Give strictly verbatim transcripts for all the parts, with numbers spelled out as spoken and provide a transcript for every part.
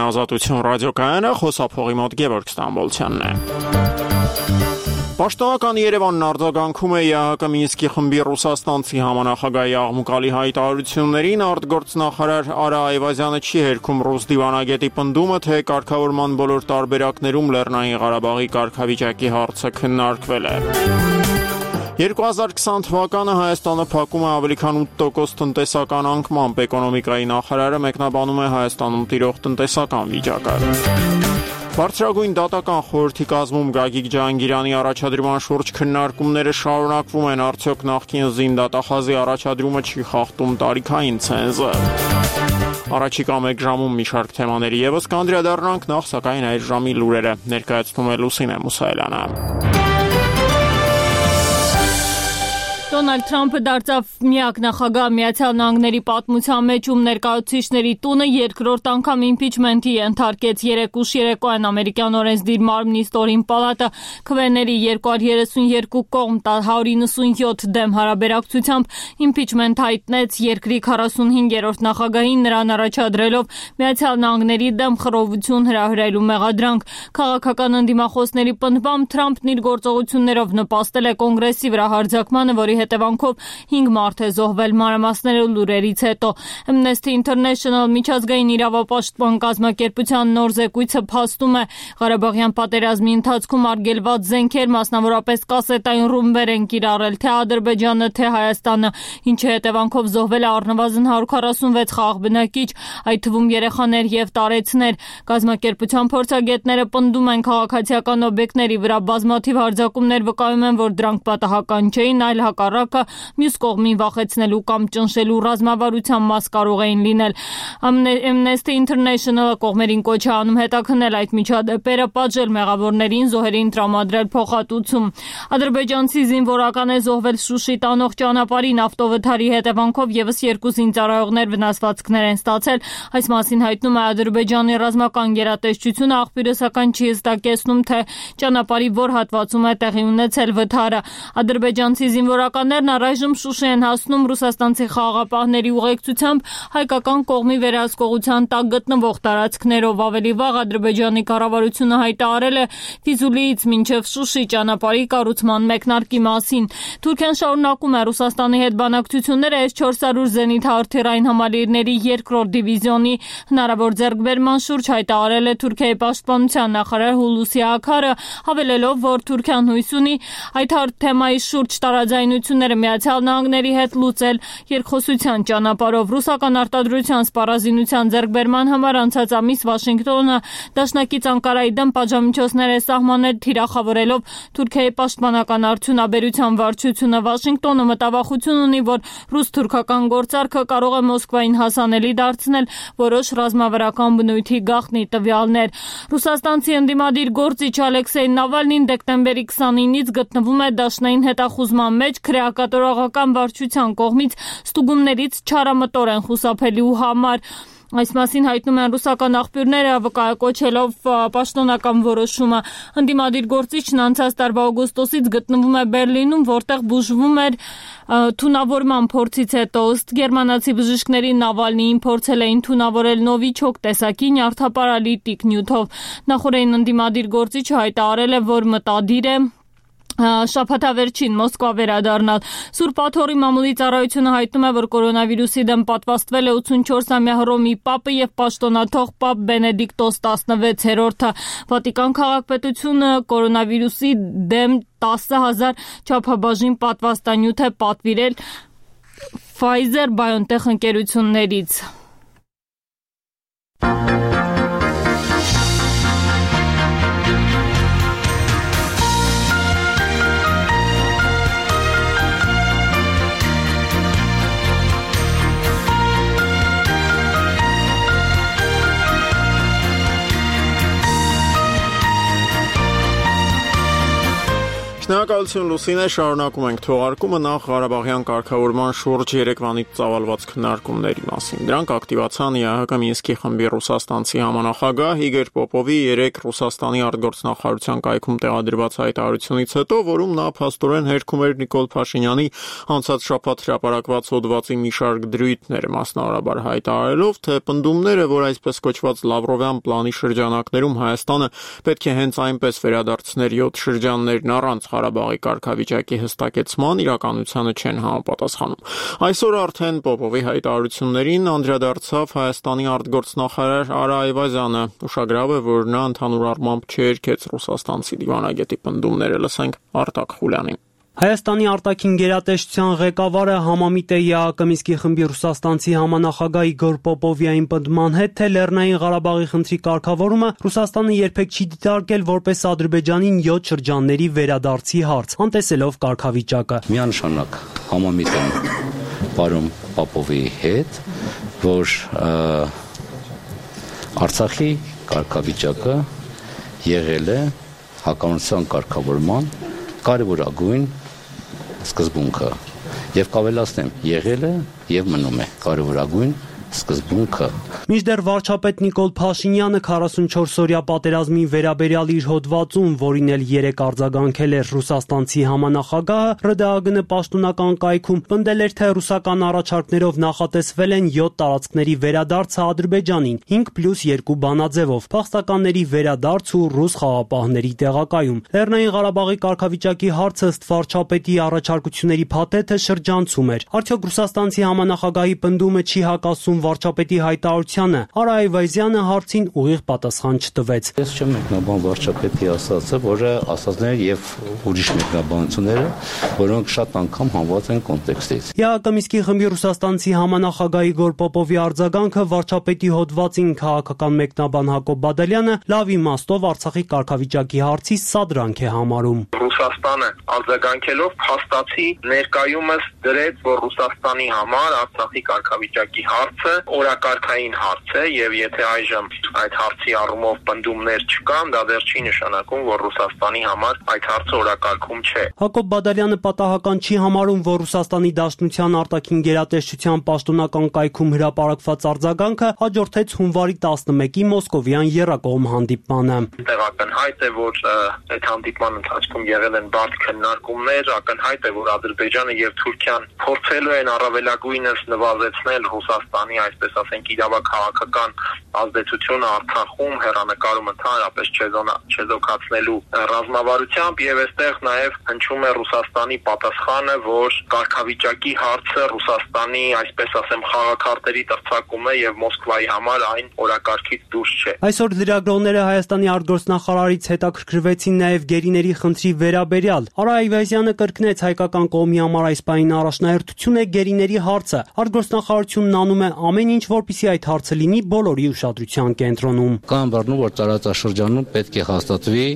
Ազատություն ռադիոկայանը, խոսափողի մոտ Գևորգ Ստամբոլցյանն է։ Պաշտոնական Երևանն արձագանքում է ԵԱՀԿ Մինսկի խմբի ռուսաստանցի համանախագահի աղմուկալի հայտարարություններին, արտգործնախարար Արա Այվազյանը չի հերքում ռուս դիվանագետի պնդումը, թե կարգավորման բոլոր տարբերակներում Լեռնային Ղարաբաղի կարգավիճակի հարցը քննարկվել է։ երկու հազար քսան թվականը Հայաստանը փակում է ավելի քան ութ տոկոս տնտեսական անկմամբ, էկոնոմիկայի նախարարը մեկնաբանում է Հայաստանում տիրող տնտեսական վիճակը։ Բարձրագույն դատական խորհրդի կազմում Գագիկ Ջահանգիրյանի առաջադրման շուրջ քննարկումները շարունակվում են, արդյոք նախկին զինդատախազի առաջադրումը չի խախտում տարիքային ցենզը։ Առաջիկա մեկ ժամում մի շարք թեմաների ևս կանդրադառնանք, նախ սակայն այս ժամի լուրերը ներկայացնում է Լուսինե Մուսայելյանը։ Դոնալդ Թրամփը դարձավ միակ նախագահ Միացյալ Նահանգների պատմության մեջ, ում ներկայացուցիչների տունը երկրորդ անգամ իմպիչմենթի ենթարկեց։ Երեկ ուշ երեկոյան ամերիկյան օրենսդիր մարմնի ստորին պալատը քվեների երկու հարյուր երեսունյոթ կողմ հարյուր իննսունյոթ դեմ հարաբերակցությամբ իմպիչմենթ հայտնեց երկրի քառասունհինգերորդ նախագահին, նրան առաջադրելով Միացյալ Նահանգների դեմ խռովություն հրահրելու մեղադրանք։ Քաղաքական ընդդիմախոսների պնդմամբ Թրամփն իր գործողություններով նպաստել է կոնգրեսի վրա հարձակմանը, որի հետևանքով հինգ մարդ է զոհվել։ Մանրամասները լուրերից հետո։ Amnesty International միջազգային իրավապաշտպան կազմակերպության նոր զեկույցը փաստում է, Ղարաբաղյան պատերազմի ընթացքում արգելված զենքեր, մասնավորապես կասետային ռումբեր են կիրառել թե Ադրբեջանը, թե Հայաստանը, ինչի հետևանքով զոհվել է առնվազն հարյուր քառասունվեց խաղաղ բնակիչ, այդ թվում երեխաներ եւ տարեցներ։ Կազմակերպության փորձագետները պնդում են, քաղաքացիական օբյեկտների վրա բազմաթիվ հարձակումներ վկայում են, որ դրանք պատահական չէին, այլ հակառակը մյուս կողմին վախեցնելու կամ ճնշելու ռազմավարության մաս կարող էին լինել։ Amnesty International-ը կողմերին կոչ է անում հետաքննել այդ միջադեպերը, պատժել մեղավորներին, զոհերին տրամադրել փոխհատուցում։ Ադրբեջանցի զինվորական է զոհվել Շուշի տանող ճանապարհին, ավտովթարի հետևանքով եւս երկու զինծառայողներ վնասվածքներ են ստացել։ Այս մասին հայտնում է Ադրբեջանի ռազմական գերատեսչությունը, աղբյուրը սակայն չի հստակեցնում, թե ճանապարհի որ հատվածում է տեղի ունեցել վթարը։ Ադրբեջանցի զինվորականներն առայժմ Շուշի են հասնում ռուսաստանցի խաղաղապահների ուղեկցությամբ հայկական կողմի վերահսկողության տակ գտնվող տարածքներով։ Ավելի վաղ Ադրբեջանի կառավարությունը հայտարարել է Ֆիզուլիից մինչև Շուշի ճանապարհի կառուցման մեկնարկի մասին։ Թուրքիան շարունակում է Ռուսաստանի հետ բանակցությունները էս չորս հարյուր զենիթ հրթիռային համալիրների երկրորդ դիվիզիոնի հնարավոր ձեռքբերման շուրջ, հայտարարել է Թուրքիայի պաշտպանության նախարար Հուլուսի Աքարը, հավելելով, որ Թուրքիան հույս ունի այդ թեմայի շուրջ տարաձայնությունները Միացյալ Նահանգների հետ լուծել երկխոսության ճանապարհով։ Ռուսական արտադրության սպառազինության ձեռքբերման համար անցած ամիս Վաշինգտոնը դաշնակից Անկարայի դեմ պատժամիջոցներ է սահմանել, թիրախավորելով Թուրքիայի պաշտպանական արդյունաբերության վարչությունը։ Վաշինգտոնը մտավախություն ունի, որ ռուս-թուրքական գործարքը կարող է Մոսկվային հասանելի դարձնել որոշ ռազմավարական բնույթի գաղտնի տվյալներ։ Ռուսաստանցի ընդդիմադիր գործիչ Ալեքսեյ Նավալնին դեկտեմբերի քսանինից գտնվում է դաշնային հետախուզման մեջ, քրեակատորողական վարչության կողմից ստուգումներից չարամտոր են խուսափելու համար։ Այս մասին հայտնում են ռուսական աղբյուրները, վկայակոչելով պաշտոնական որոշումը։ Ընդդիմադիր գործիչն անցած տարվա օգոստոսից գտնվում է Բերլինում, որտեղ բուժվում էր թունավորման փորձից հետո։ Ըստ գերմանացի բժիշկների Նավալնիին փորձել էին թունավորել նովիչոկ տեսակի նյարդապարալիտիկ նյութով։ Նախորդին ընդդիմադիր գործիչը հայտարարել է, որ մտադիր է շաբաթավերջին Մոսկվա վերադառնալ։ Սուրբ Աթոռի մամուլի ծառայությունը հայտնում է, որ կորոնավիրուսի դեմ պատվաստվել է ութսունչորսամյա Հռոմի պապը եւ պաշտոնաթող պապ Բենեդիկտոս տասնվեցերորդը։ Վատիկան քաղաքպետությունը կորոնավիրուսի դեմ տասը հազար չափաբաժին պատվաստանյութ է պատվիրել Pfizer-BioNTech ընկերություններից։ Շնորհակալություն Լուսինե, շարունակում ենք թողարկումը նախ Ղարաբաղյան կարգավորման շուրջ Երևանից ծավալված քննարկումների մասին։ Դրանք ակտիվացան ԵԱՀԿ Մինսկի խմբի ռուսաստանցի համանախագահ Իգոր Պոպովի երեկ Ռուսաստանի արտգործնախարարության կայքում տեղադրված հայտարարությունից հետո, որում նա փաստորեն հերքում էր Նիկոլ Փաշինյանի անցած շաբաթ հրապարակված հոդվածի մի շարք դրույթներ, մասնավորաբար հայտարարելով, թե պնդումները, որ այսպես կոչված Լավրովյան պլանի շրջանակներում Հայաստանը պետք է հենց այնպես վերադարձներ յոթ շրջաններն առանց Ղարաբաղի կարգավիճակի հստակեցման իրականությանը չեն համապատասխանում։ Այսօր արդեն Պոպովի հայտարարություններին անդրադարձավ Հայաստանի արտգործնախարար Արա Այվազյանը։ Ուշագրավ է, որ նա ընդհանուր առմամբ չերկեց ռուսաստանցի դիվանագետի պնդումները, լսենք Արտակ Խուլյանին։ Հայաստանի արտաքին գերատեսչության ղեկավարը համամիտ է ԵԱՀԿ Մինսկի խմբի ռուսաստանցի համանախագահ Իգոր Պոպովյային պնդման հետ, թե Լեռնային Ղարաբաղի խնդրի կարգավորումը Ռուսաստանը երբեք չի դիտարկել որպես Ադրբեջանին յոթ շրջանների վերադարձի հարց, անտեսելով կարգավիճակը։ Միանշանակ համամիտ եմ պարոն Պոպովի հետ, որ Արցախի կարգավիճակը եղել է հակամարտության կարգավորման կարևորագույն սկզբունքը եւ կավելացնեմ, եղել է եւ մնում է կարևորագույն սկզբունքը։ Մինչդեռ վարչապետ Նիկոլ Փաշինյանը քառասունչորս-օրյա պատերազմի վերաբերյալ իր հոդվածում, որին էլ երեք արձագանքել էր ռուսաստանցի համանախագահը, ՌԴԱԳ պաշտոնական կայքում պնդել էր, թե ռուսական առաջարկներով նախատեսվել են յոթ տարածքների վերադարձը Ադրբեջանին, հինգ պլյուս երկու բանաձևով, փախստականների վերադարձ ու ռուս խաղապահների տեղակայում։ Լեռնային Ղարաբաղի կարգավիճակի հարցը ըստ վարչապետի առաջարկությունների փաթեթը շրջանցում էր։ Արդյոք ռուսաստանցի համանախագահի պնդումը չի հակասում վարչապետի հայտարարությանը, Արա Այվազյանը հարցին ուղիղ պատասխան չտվեց։ Ես չեմ մեկնաբան վարչապետի ասածը, որը ասածներ եւ ուրիշ մեկնաբանությունները, որոնք շատ անգամ հանված են կոնտեքստից։ ԵԱՀԿ Մինսկի խմբի ռուսաստանցի համանախագահ Իգոր Պոպովի արձագանքը վարչապետի հոդվածին քաղաքական մեկնաբան Հակոբ Բադալյանը լավ իմաստով Արցախի կարգավիճակի հարցի սադրանք է համարում։ Ռուսաստանը արձագանքելով փաստացի ներկայումս դրեց, որ Ռուսաստանի համար Արցախի կարգավիճակի հարցը օրակարգային հարց է եւ եթե այժմ այդ հարցի առումով պնդումներ չկան, դա դեռ չի նշանակում, որ Ռուսաստանի համար այդ հարցը օրակարգում չէ։ Հակոբ Բադալյանը պատահական չի համարում, որ Ռուսաստանի Դաշնության արտաքին գերատեսչության պաշտոնական կայքում հրապարակված արձագանքը հաջորդեց հունվարի տասնմեկի մոսկովյան եռակողմ հանդիպմանը։ Այդտեղ ակնհայտ է, որ այդ հանդիպման ընթացքում եղել են բարդ քննարկումներ, ակնհայտ է, որ Ադրբեջանը եւ Թուրքիան փորձելու են առավելագույնս նվազեցնել Ռուսաստանի, այսպես ասենք, իրավաքաղաքական ազդեցությունը Արցախում, հեռանկարում ընդհանրապես չեզոքացնելու ռազմավարությամբ եւ այստեղ նաեւ հնչում է Ռուսաստանի պատասխանը, որ կարգավիճակի հարցը Ռուսաստանի, այսպես ասեմ, խաղաքարտերի տրցակում է եւ Մոսկվայի համար այն օրակարգից դուրս չէ։ Այսօր լրագրողները Հայաստանի արտգործնախարարից հետաքրքրվեցին նաեւ գերիների խնդրի վերաբերյալ։ Արա Այվազյանը կրկնեց հայկական կողմի համար այս պահին առաջնահերթություն է գերիների հարցը։ Արտգործնախարարությունն անում է ամեն ինչ, որպեսզի այդ հարցը լինի բոլորի ուշադրության կենտրոնում։ Կան բառնում, որ տարածաշրջանում պետք է հաստատվի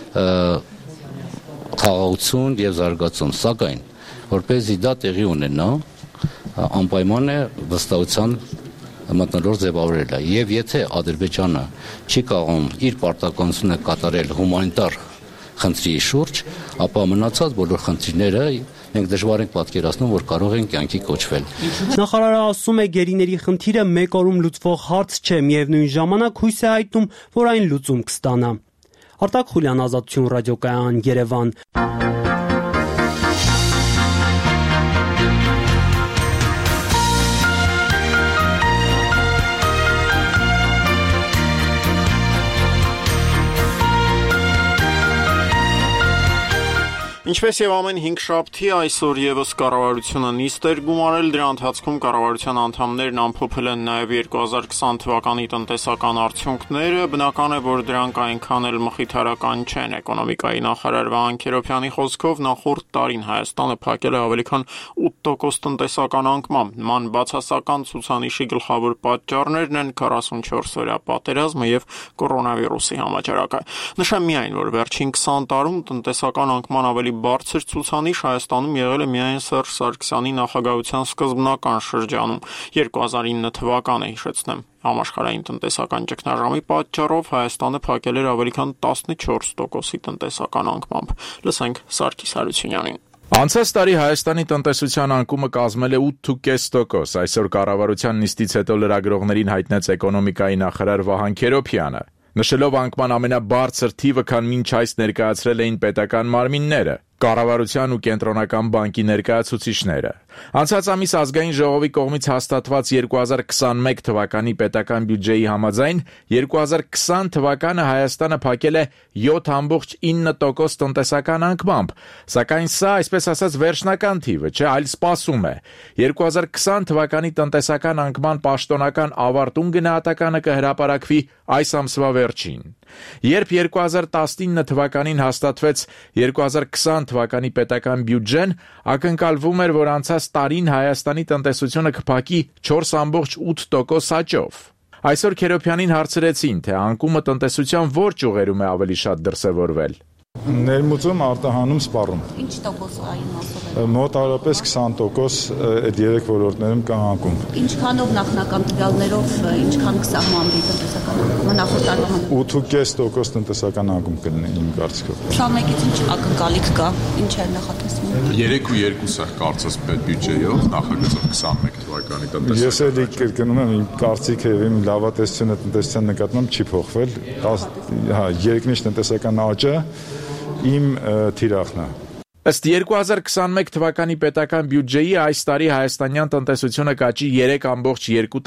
խաղաղություն եւ զարգացում, սակայն որպեսզի դա տեղի ունենա, անպայման է վստահության մթնոլորտ ձևավորելը եւ եթե Ադրբեջանը չի կարող իր պարտականությունը կատարել հումանիտար խնդրի շուրջ, ապա մնացած բոլոր խնդիրները մենք դժվար ենք պատկերացնում, որ կարող են կյանքի կոչվել։ Նախարարը ասում է, գերիների խնդիրը մեկ օրում լուծվող հարց չէ, միևնույն ժամանակ հույս է հայտնում, որ այն լուծում կստանա։ Արտակ Խուլյան, Ազատություն ռադիոկայան, Երևան։ Ինչպես եւ ամեն հինգշաբթի, այսօր եւս կառավարությունը նիստ էր գումարել, դրա ընթացքում կառավարության անդամներն ամփոփել են նաեւ երկու հազար քսան թվականի տնտեսական արդյունքները, բնական է, որ դրանք այնքան էլ մխիթարական չեն։ Էկոնոմիկայի նախարար Վահան Քերոբյանի խոսքով նախորդ տարին Հայաստանը փակել է ավելի քան ութ տոկոս տնտեսական անկման։ Նման բացասական ցուցանիշի գլխավոր պատճառներն են քառասունչորս-օրյա պատերազմը եւ կորոնավիրուսի համաճարակը։ Նշեմ միայն, որ վերջին քսան տարում տնտեսական անկման ավելի ամենաբարձր ցուցանիշ Հայաստանում եղել է միայն Սերժ Սարգսյանի նախագահության սկզբնական շրջանում երկու հազար ինը թվականը, հիշեցնեմ։ Համաշխարհային տնտեսական ճգնաժամի պատճառով Հայաստանը փակել էր ավելի քան տասնչորս տոկոսի տնտեսական անկմամբ։ Լսենք Սարգիս Հարությունյանին։ Անցած տարի Հայաստանի տնտեսության անկումը կազմել է ութ կես տոկոս, այսօր կառավարության նիստից հետո լրագրողներին հայտնեց էկոնոմիկայի նախարար Վահան Քերոբյանը, նշելով անկման ամենաբարձր թիվը, քան մինչ այս ներկայացրել էին պետական մարմինները, կառավարության ու կենտրոնական բանկի ներկայացուցիչները։ Անցած ամիս ազգային ժողովի կողմից հաստատված երկու հազար քսանմեկ թվականի պետական բյուջեի համաձայն երկու հազար քսան թվականը Հայաստանը փակել է յոթ կoma ինը տոկոս տնտեսական անկմամբ, սակայն սա, այսպես ասած, վերջնական թիվը չէ, այլ սպասում է։ երկու հազար քսան թվականի տնտեսական անկման պաշտոնական ավարտուն գնահատականը կհրապարակվի այս ամսվա վերջին։ Երբ երկու հազար տասնինը թվականին հաստատվեց երկու հազար քսան թվականի պետական բյուջեն, ակնկալվում էր, որ անցած տարին Հայաստանի տնտեսությունը կփակի չորս կoma ութ տոկոս աճով։ Այսօր Քերոբյանին հարցրեցին, թե անկումը տնտեսության որ ճյուղերում է ավելի շատ դրսևորվել։ Ներմուծում, արտահանում, սպառում։ Ինչ տոկոս այն մասով է։ Մոտ հարաբերս քսան տոկոս այդ երեք ոլորտներում կա անկում։ Ինչքանով նախնական տվյալներով, ինչքան կսահմանվի տնտեսական անկումը նախորդ տարվա համեմատ։ ութ կես տոկոս տնտեսական անկում կլինի իմ կարծիքով։ Շարունակից ինչ ակնկալիք կա, ինչ է նախատեսվում։ երեք ու երկու սա կարծես պետ բյուջեով նախագծով քսանմեկ թվականի տնտեսական։ Ես էլի կրկնում եմ, իմ կարծիքը եւ իմ լավատեսությունը տնտեսության նկատմամբ չի փոխվել։ Հա, երկնիշ տնտեսական աճը իմ թիրախն է։ Ըստ երկու հազար քսանմեկ թվականի պետական բյուջեի այս տարի հայաստանյան տնտեսությունը կաճի երեք կoma երկու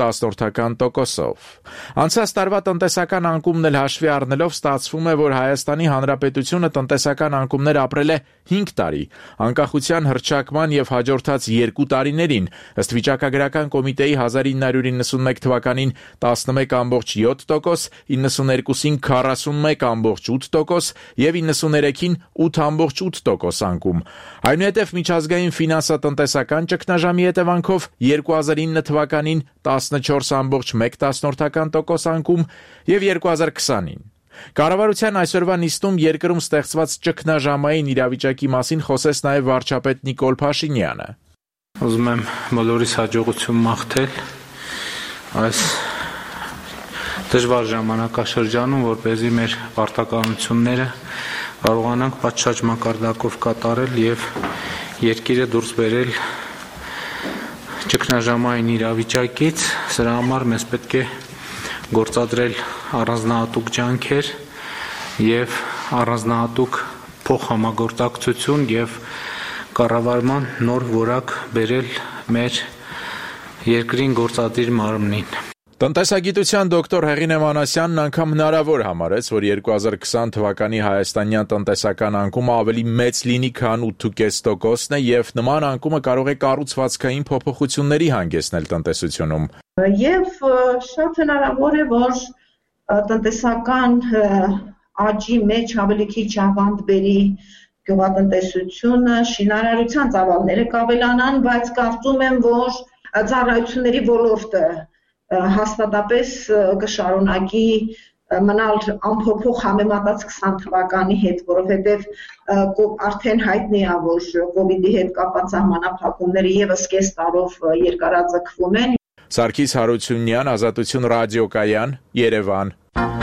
տոկոսով։ Անցած տարվա տնտեսական անկումն էլ հաշվի առնելով ստացվում է, որ Հայաստանի Հանրապետությունը տնտեսական անկումներ ապրել է հինգ տարի, անկախության հռչակման եւ հաջորդած երկու տարիներին, ըստ վիճակագրական կոմիտեի հազար ինը հարյուր իննսունմեկ թվականին տասնմեկ կoma յոթ տոկոս, իննսուներկուսին քառասունմեկ կoma ութ տոկոս եւ իննսուներեքին ութ կoma ութ տոկոս անկում։ Այնուհետև միջազգային ֆինանսատնտեսական ճգնաժամի հետևանքով երկու հազար ինը թվականին տասնչորս կoma մեկ տոկոս անկում եւ երկու հազար քսանին։ Կառավարության այսօրվա նիստում երկրում ստեղծված ճգնաժամային իրավիճակի մասին խոսեց նաև վարչապետ Նիկոլ Փաշինյանը։ Ուզում եմ բոլորիս հաջողություն մաղթել այս դժվար ժամանակաշրջանում, որպեսզի մեր պարտականությունները կարողանանք պատշաճ մակարդակով կատարել եւ երկիրը դուրս բերել ճգնաժամային իրավիճակից։ Սրա համար մեզ պետք է գործադրել առանձնահատուկ ջանքեր եւ առանձնահատուկ փոխհամագործակցություն եւ կառավարման նոր որակ բերել մեր երկրին գործադիր մարմնին։ Տնտեսագիտության դոկտոր Հեղինե Մանասյանն անգամ հնարավոր համարեց, որ երկու հազար քսան թվականի հայաստանյան տնտեսական անկումը ավելի մեծ լինի, քան ութ կես տոկոսն է եւ նման անկումը կարող է կառուցվածքային փոփոխությունների հանգեցնել տնտեսությունում։ Եվ շատ հնարավոր է, որ տնտեսական աճի մեջ ավելի քիչ ավանդ բերի գյուղատնտեսությունը, շինարարության ծավալները կավելանան, բայց կարծում եմ, որ ծառայությունների ոլորտը հաստատապես կշարունակի մնալ անփոփոխ համեմատած քսան թվականի հետ, որովհետև արդեն հայտնի է, որ կովիդի հետ կապված սահմանափակումները եւս կես տարով երկարաձգվում են։ Սարգիս Հարությունյան, Ազատություն ռադիոկայան, Երևան։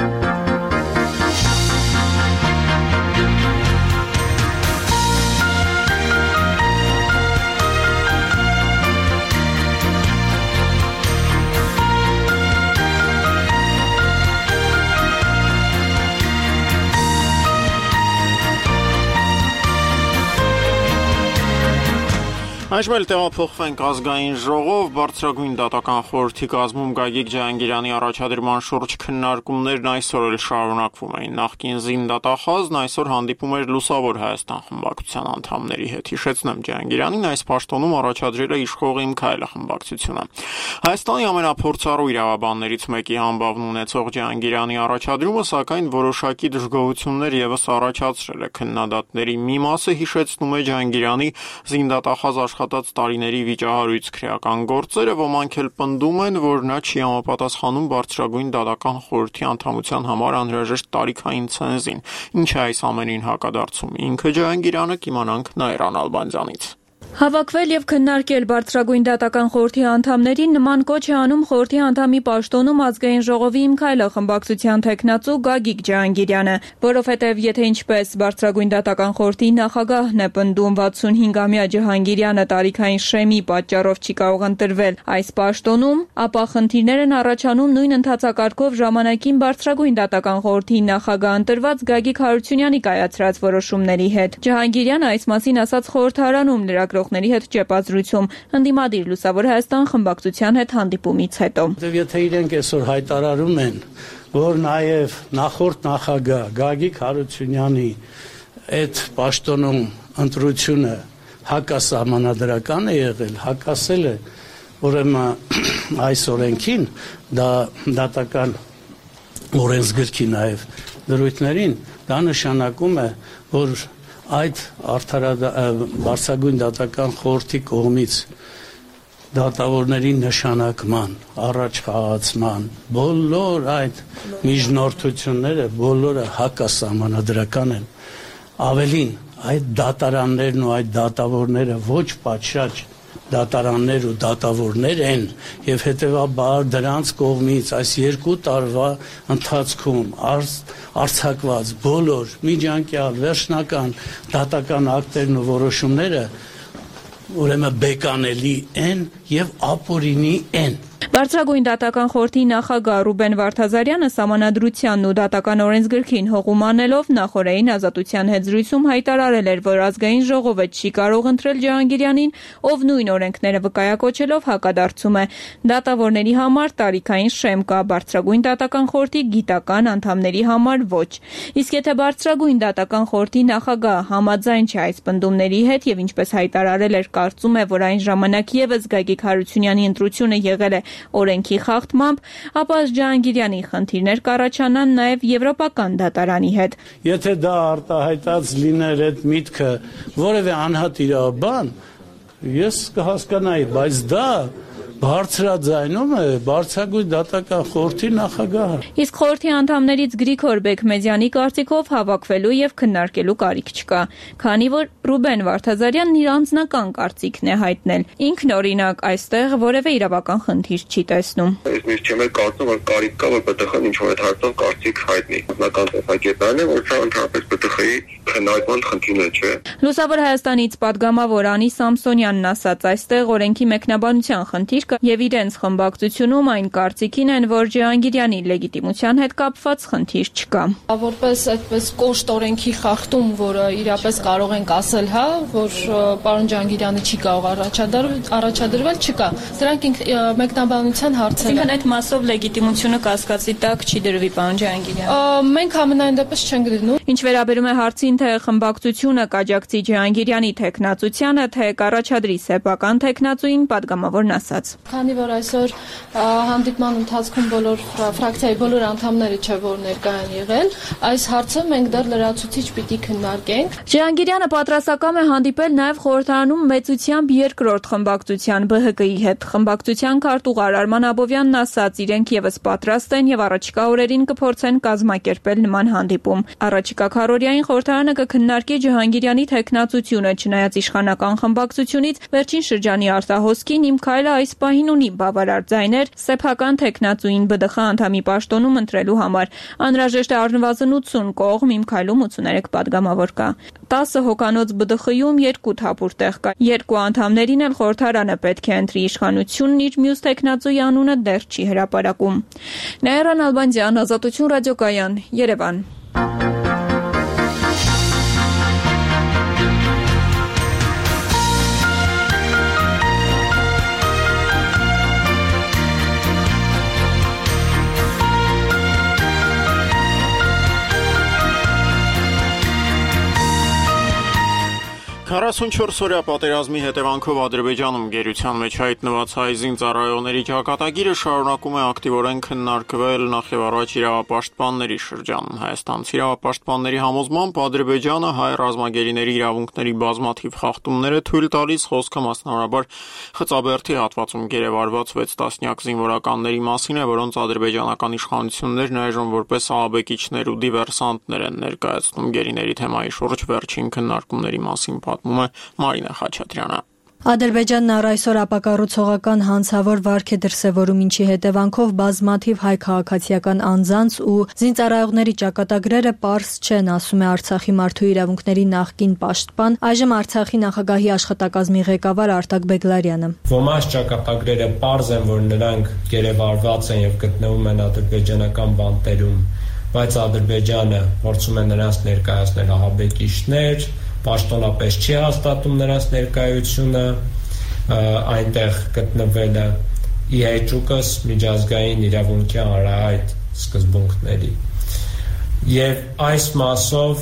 Այժմ էլ տեղափոխվենք ազգային ժողով, բարձրագույն դատական խորհրդի կազմում Գագիկ Ջահանգիրյանի առաջադրման շուրջ քննարկումներն այսօր էլ շարունակվում էին։ Նախկին զին դատախազն այսօր հանդիպում էր Լուսավոր Հայաստան խմբակցության անդամների հետ։ Հիշեցնեմ, Ջահանգիրյանին այս պաշտոնում առաջադրել է իշխող Իմ Քայլը խմբակցությունը։ Հայաստանի ամենափորձառու իրավաբաններից մեկի համբավն ունեցող Ջահանգիրյանի առաջադրումը, սակայն որոշակի դժգոհություններ եւս առաջացրել է քննադատների մի մասը, հիշեցնում է Ջահանգիրյանի զին դատախազ աշխատած տարիների վիճահարույց քրեական գործերը, ոմանք էլ պնդում են, որ նա չի համապատասխանում բարձրագույն դատական խորհրդի անդամության համար անհրաժեշտ տարիքային ցենզին։ Ինչ է այս ամենին հակադարձում ինքը Ջահանգիրյանը, կիմանանք Նաիրան Ալբանդյանից։ Հավաքվել եւ քննարկել բարձրագույն դատական խորհրդի անդամներին նման կոչ է անում խորհրդի անդամի պաշտոնում ազգային ժողովի Իմ քայլը խմբակցության թեկնածու Գագիկ Ջահանգիրյանը, որովհետեւ եթե ինչպես բարձրագույն դատական խորհրդի նախագահն է պնդում վաթսունհինգամյա Ջահանգիրյանը տարիքային շեմի պատճառով չի կարող ընտրվել այս պաշտոնում, ապա խնդիրներ են առաջանում նույն ընթացակարգով ժամանակին բարձրագույն դատական խորհրդի նախագահ ընտրված Գագիկ Հարությունյանի կայացրած որոշումների հետ։ Ջահանգիրյանը այս մասին ասաց խորհրդարանում լրագրողների հետ ճեպազրույցում ընդդիմադիր Լուսավոր Հայաստան խմբակցության հետ հանդիպումից հետո։ Եթե իրենք այսօր հայտարարում են, որ նաև նախորդ նախագահ Գագիկ Հարությունյանի այդ պաշտոնում ընտրությունը հակասահմանադրական է եղել, հակասել է ուրեմն այս օրենքին, դա դատական օրենսգրքի նաև դրույթներին, դա նշանակում է, որ այդ բարձրագույն դատական խորհրդի կողմից դատավորների նշանակման, առաջխաղացման, բոլոր այդ միջնորդությունները բոլորը հակասահմանադրական են։ Ավելին, այդ դատարաններն ու այդ դատավորները ոչ պատշաճ դատարաններ ու դատավորներ են եւ հետեւաբար դրանց կողմից այս երկու տարվա ընթացքում արձակված բոլոր միջանկյալ վերջնական դատական ակտերն ու որոշումները ուրեմն բեկանելի են եւ ապօրինի են։ Բարձրագույն դատական խորհրդի նախագահ Ռուբեն Վարդազարյանը սահմանադրությանն ու դատական օրենսգրքին հողում անելով նախորդային ազատության հետ զրույցում հայտարարել էր, որ ազգային ժողովը չի կարող ընտրել Ջահանգիրյանին, ով նույն օրենքները վկայակոչելով հակադարձում է։ Դատավորների համար տարիքային շեմ կա, բարձրագույն դատական խորհրդի գիտական անդամների համար ոչ։ Իսկ եթե բարձրագույն դատական խորհրդի նախագահը համաձայն չէ այս պնդումների հետ եւ ինչպես հայտարարել էր, կարծում է, որ այն ժամանակ եւս Գագիկ Հարությունյանի ընտրությունը եղել է օրենքի խախտմամբ, ապա Ջահանգիրյանի խնդիրներ կառաջանան նաև եվրոպական դատարանի հետ։ Եթե դա արտահայտած լիներ այդ միտքը որևէ անհատ իրավաբան, ես կհասկանայի, բայց դա բարձրաձայնում է բարձրագույն դատական խորհրդի նախագահը։ Իսկ խորհրդի անդամներից Գրիգոր Բեկմեզյանի կարծիքով հավաքվելու եւ քննարկելու կարիք չկա, քանի որ Ռուբեն Վարդազարյանն իր անձնական կարծիքն է հայտնել։ Ինքն օրինակ այստեղ որևէ իրավական խնդիր չի տեսնում։ Ես միշտ չեմ կարծում, որ կարիք կա, որ ԲՏԽ-ն ինչ-որ այդ հարցով կարծիք հայտնի։ Անձնական տեսակետն է, որ սա ընդհանրապես ԲՏԽ-ի քննարկման խնդիրն չէ։ Լուսավոր Հայաստանից պատգամավոր Անի Սամսոնյանն ասաց, այստեղ օրենքի մեկնաբանության խնդիր եւ իրենց խմբակցությունում այն կարծիքին են, որ Ջահանգիրյանի լեգիտիմության հետ կապված խնդիր չկա։ Որպես այդպես կոշտ օրենքի խախտում, որը իրապես կարող ենք ասել, հա, որ պարոն Ջահանգիրյանը չի կարող առաջադրվել, չկա։ Դրանք մեկնաբանության հարցեր են։ Այսինքն այդ մասով լեգիտիմությունը կասկածի տակ չի դրվի պարոն Ջահանգիրյանը։ Մենք ամենայն դեպս չենք դնում։ Ինչ վերաբերում է հարցին, թե խմբակցությունը կաջակցի Ջահանգիրյանի թեկնածությանը, թե կառաջադրի սեփական թեկնածուին, պատգամավորն ասաց։ Քանի որ այսօր հանդիպման ընթացքում բոլոր ֆրակցիայի բոլոր անդամները չէ որ ներկա են եղել, այս հարցը մենք դեռ լրացուցիչ պիտի քննարկենք։ Ջահանգիրյանը պատրաստակամ է հանդիպել նաև խորհրդարանում մեծությամբ երկրորդ խմբակցության Բ Հ Կ-ի հետ։ Խմբակցության քարտուղար Արման Աբովյանն ասաց, իրենք եւս պատրաստ են եւ առաջիկա օրերին կփորձեն կազմակերպել նման հանդիպում։ Առաջիկա քառօրյային խորհրդարանը կքննարկի Ջահանգիրյանի թեկնածությունը, չնայած իշխանական խմբակցությունից վերջին շրջանի արտահոսքին Իմ քայլը այս պահին ունի բավարար ձայներ սեփական թեկնածուին Բ Դ Խ անդամի պաշտոնում ընտրելու համար։ Անհրաժեշտ է առնվազն ութսուն կողմ, Իմ քայլում ութսուներեք պատգամավոր կա։ տասը հոկանոց Բ Դ Խ-ում երկու թափուր տեղ կա։ Երկու անդամներին էլ խորհրդարանը պետք է ընտրի, իշխանությունն իր մյուս թեկնածուի անունը դեռ չի հրապարակում։ Նաիրան Ալբանդյան, Ազատություն ռադիոկայան, Երևան։ քառասունչորս-օրյա պատերազմի հետևանքով Ադրբեջանում գերության մեջ հայտնված հայ զինծառայողների ճակատագիրը շարունակում է ակտիվորեն քննարկվել նախևառաջ իրավապաշտպանների շրջանում։ Հայաստանցի իրավապաշտպանների համոզմամբ Ադրբեջանը հայ ռազմագերիների իրավունքների բազմաթիվ խախտումներ է թույլ տալիս, խոսքը մասնավորաբար Խծաբերդի հատվածում գերեվարված վեց տասնյակ զինվորականների մասին է, որոնց ադրբեջանական իշխանություններն այժմ որպես ահաբեկիչներ ու դիվերսանտներ են ներկայացնում գերիների թեմայի շուրջ վերջին քննարկումների մասին պատմում է Մարինա Խաչատրյանը։ Ադրբեջանն առ այսօր ապակառուցողական հանցավոր վարք է դրսևորում, ինչի հետևանքով բազմաթիվ հայ քաղաքացիական անձանց ու զինծառայողների ճակատագրերը պարզ չեն, ասում է Արցախի մարդու իրավունքների նախկին պաշտպան, այժմ Արցախի նախագահի աշխատակազմի ղեկավար Արտակ Բեգլարյանը։ Ոմանց ճակատագրերը պարզ են, որ նրանք գերեվարված են եւ գտնվում են ադրբեջանական բանտերում, բայց Ադրբեջանը փորձում է նրանց ներկայացնել ահաբեկիչներ, պաշտոնապես չի հաստատում նրանց ներկայությունը, այնտեղ գտնվելը ի հեճուկս միջազգային իրավունքի հանրահայտ սկզբունքների։ Եվ այս մասով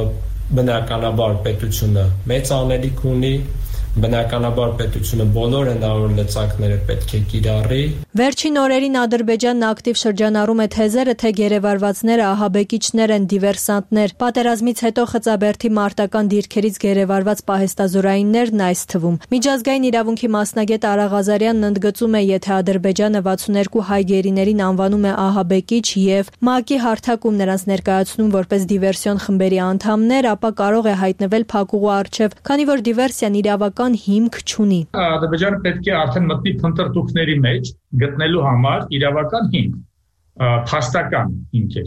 բնականաբար պետությունը մեծ անելիք ունի, բնականաբար պետությունը բոլոր հնարավոր լծակները պետք է կիրառի։ Վերջին օրերին Ադրբեջանն ակտիվ շրջանառում է թեզերը, թե գերեվարվածները ահաբեկիչներ են, դիվերսանտներ։ Պատերազմից հետո Խծաբերդի մարտական դիրքերից գերեվարված պահեստազորայիններն այս թվում։ Միջազգային իրավունքի մասնագետ Արա Ղազարյանն ընդգծում է, եթե Ադրբեջանը վաթսուներկու հայ գերիներին անվանում է ահաբեկիչ եւ ՄԱԿ-ի հարթակում նրանց ներկայացնում որպես դիվերսիոն խմբերի անդամներ, ապա կարող է հայտնվել փակուղու առջև, քանի որ դիվերսիան իրավական հիմք չունի։ Ադրբեջանը պետք է արդեն մտնի փնտրտուքների մեջ գտնելու համար իրավական հիմք, փաստական հիմքեր։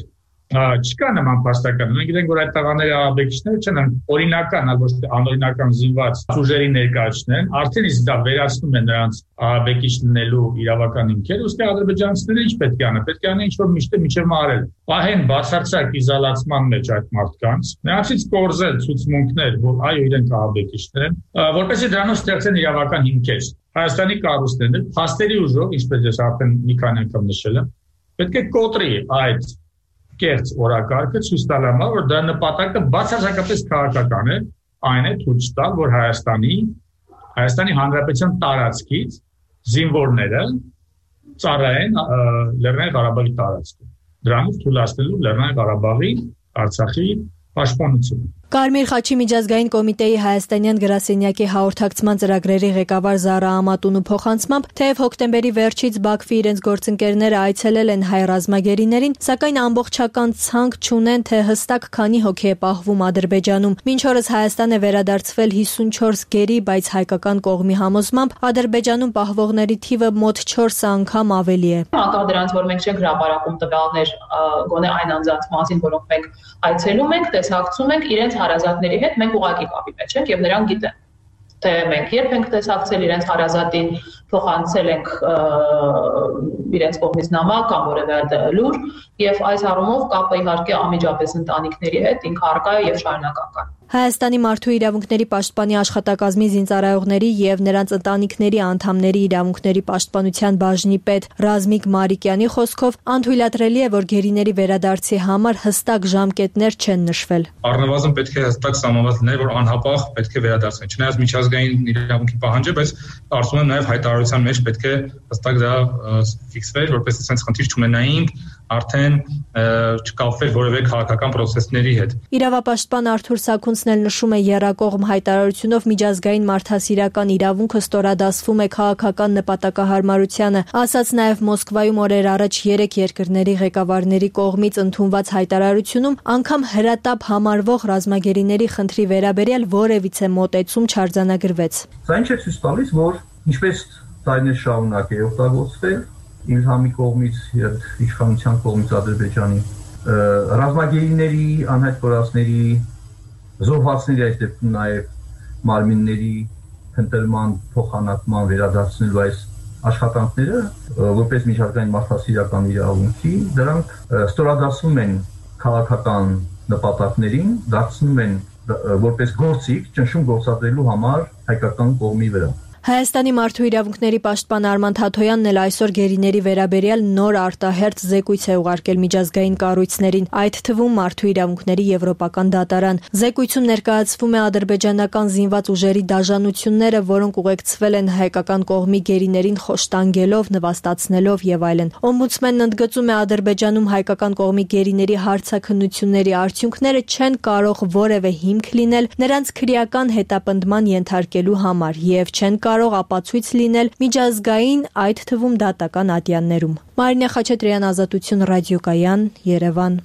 Չկա նման փաստական։ Մենք գիտենք, որ այդ տղաները ահաբեկիչներ չեն, օրինական, ոչ թե անօրինական զինված ուժերի ներկայացնեն, արդեն իսկ դա վերացնում է նրանց ահաբեկիչ լինելու իրավական հիմքերը, ուստի ադրբեջանցիները ինչ պետք է անեն, պետք է անեն ինչ-որ միշտ միջև մարել։ Պահեն բացարձակ իզոլացման մեջ այդ մարդկանց, նրանցից կորզել ցուցմունքներ, որ այո, իրենք ահաբեկիչներ են, որպեսզի դրանով ստեղծեն իրավական հիմքեր։ Հայաստանի կառույցներն էլ փաստերի ուժով, ինչպես ես արդեն մի քանի անգամ նշել եմ, պետք է կոտրի այդ կերծ օրակարգը, ցույց տալ համար, որ դա նպատակը բացարձակապես քաղաքական է, այն է ցույց տալ, որ Հայաստանի Հայաստանի Հանրապետության տարածքից զինվորները ծառայեն Լեռնային Ղարաբաղի տարածքում։ Դրանով թույլատնելու Լեռնային Ղարաբաղի, Արցախի պաշտպանությունը։ Կարմիր խաչի միջազգային կոմիտեի հայաստանյան գրասենյակի հաղորդակցման ծրագրերի ղեկավար Զարա Ամատունու փոխանցմամբ, թեև հոկտեմբերի վերջից Բաքվի իրենց գործընկերները այցելել են հայ ռազմագերիներին, սակայն ամբողջական ցանկ չունեն, թե հստակ քանի հոգի է պահվում Ադրբեջանում։ Մինչ օրս Հայաստան է վերադարձվել հիսունչորս գերի, բայց հայկական կողմի համոզմամբ Ադրբեջանում պահվողների թիվը մոտ չորս անգամ ավելի է։ Անկախ դրանից, որ մենք չենք հրապարակում տվյալներ գոնե այն անձանց մասին, որոնք մենք այցելում ենք, տեսակցում ենք, իրենց հարազատների հետ մենք ուղղակի կապի մեջ ենք եւ նրանք գիտեն, թե մենք երբ ենք տեսակցել իրենց հարազատին, փոխանցել ենք իրենց կողմից նամակ կամ որևէ լուր եւ այս առումով կապը իհարկե անմիջապես ընտանիքների հետ ինքը առկա է եւ շարունակական։ Հայաստանի մարդու իրավունքների պաշտպանի աշխատակազմի զինծառայողների եւ նրանց ընտանիքների անդամների իրավունքների պաշտպանության բաժնի պետ Ռազմիկ Մարիկյանի խոսքով անթույլատրելի է, որ գերիների վերադարձի համար հստակ ժամկետներ չեն նշվել։ Առնվազն պետք է հստակ սահմանված լիներ, որ անհապաղ պետք է վերադարձվեն։ Չնայած միջազգային իրավունքի պահանջ է, բայց կարծում եմ նաեւ հայտարարության մեջ պետք է հստակ դա ֆիքսվեր, որպես այսպես խնդիր չունենայինք արդեն չկապվեր որևէ քաղաքական process-ների հետ։ Իրավապաշտպան Արթուր Սաքունցն էլ նշում է եռակողմ հայտարարությունով միջազգային մարդասիրական իրավունքը ստորադասվում է քաղաքական նպատակահարմարությանը, ասաց նաև Մոսկվայում օրեր առաջ երեք երկրների ղեկավարների կողմից ընդունված հայտարարությունում անգամ հրատապ համարվող ռազմագերիների խնդրի վերաբերյալ որևիցե մոտեցում չարձանագրվեց։ Սա ինչ է ցույց տալիս, որ ինչպես տարիներ շարունակ է օգտագործվել Իլհամի կողմից եւ իշխանության կողմից Ադրբեջանի ռազմագերիների, անհայտ կորածների, զոհվածների, այս դեպքում նաեւ մարմինների փնտրման, փոխանակման, վերադարձնելու այս աշխատանքները, որպես միջազգային մարդասիրական իրավունքի, դրանք ստորադասվում են քաղաքական նպատակներին, դարձնում են որպես գործիք ճնշում գործադրելու համար հայկական կողմի վրա։ Հայաստանի մարդու իրավունքների պաշտպան Արման Թաթոյանն էլ այսօր գերիների վերաբերյալ նոր արտահերթ զեկույց է ուղարկել միջազգային կառույցներին, այդ թվում Մարդու իրավունքների եվրոպական դատարան։ Զեկույցում ներկայացվում է ադրբեջանական զինված ուժերի դաժանությունները, որոնք ուղեկցվել են հայկական կողմի գերիներին խոշտանգելով, նվաստացնելով եւ այլն։ Օմբուդսմենն ընդգծում է Ադրբեջանում հայկական կողմի գերիների հարցաքննությունների արդյունքները չեն կարող որևէ հիմք լինել նրանց քրեական հետապնդման ենթարկելու համար եւ չեն կարող ապացույց լինել միջազգային, այդ թվում դատական ատյաններում։ Մարինե Խաչատրյան, Ազատություն ռադիոկայան, Երևան։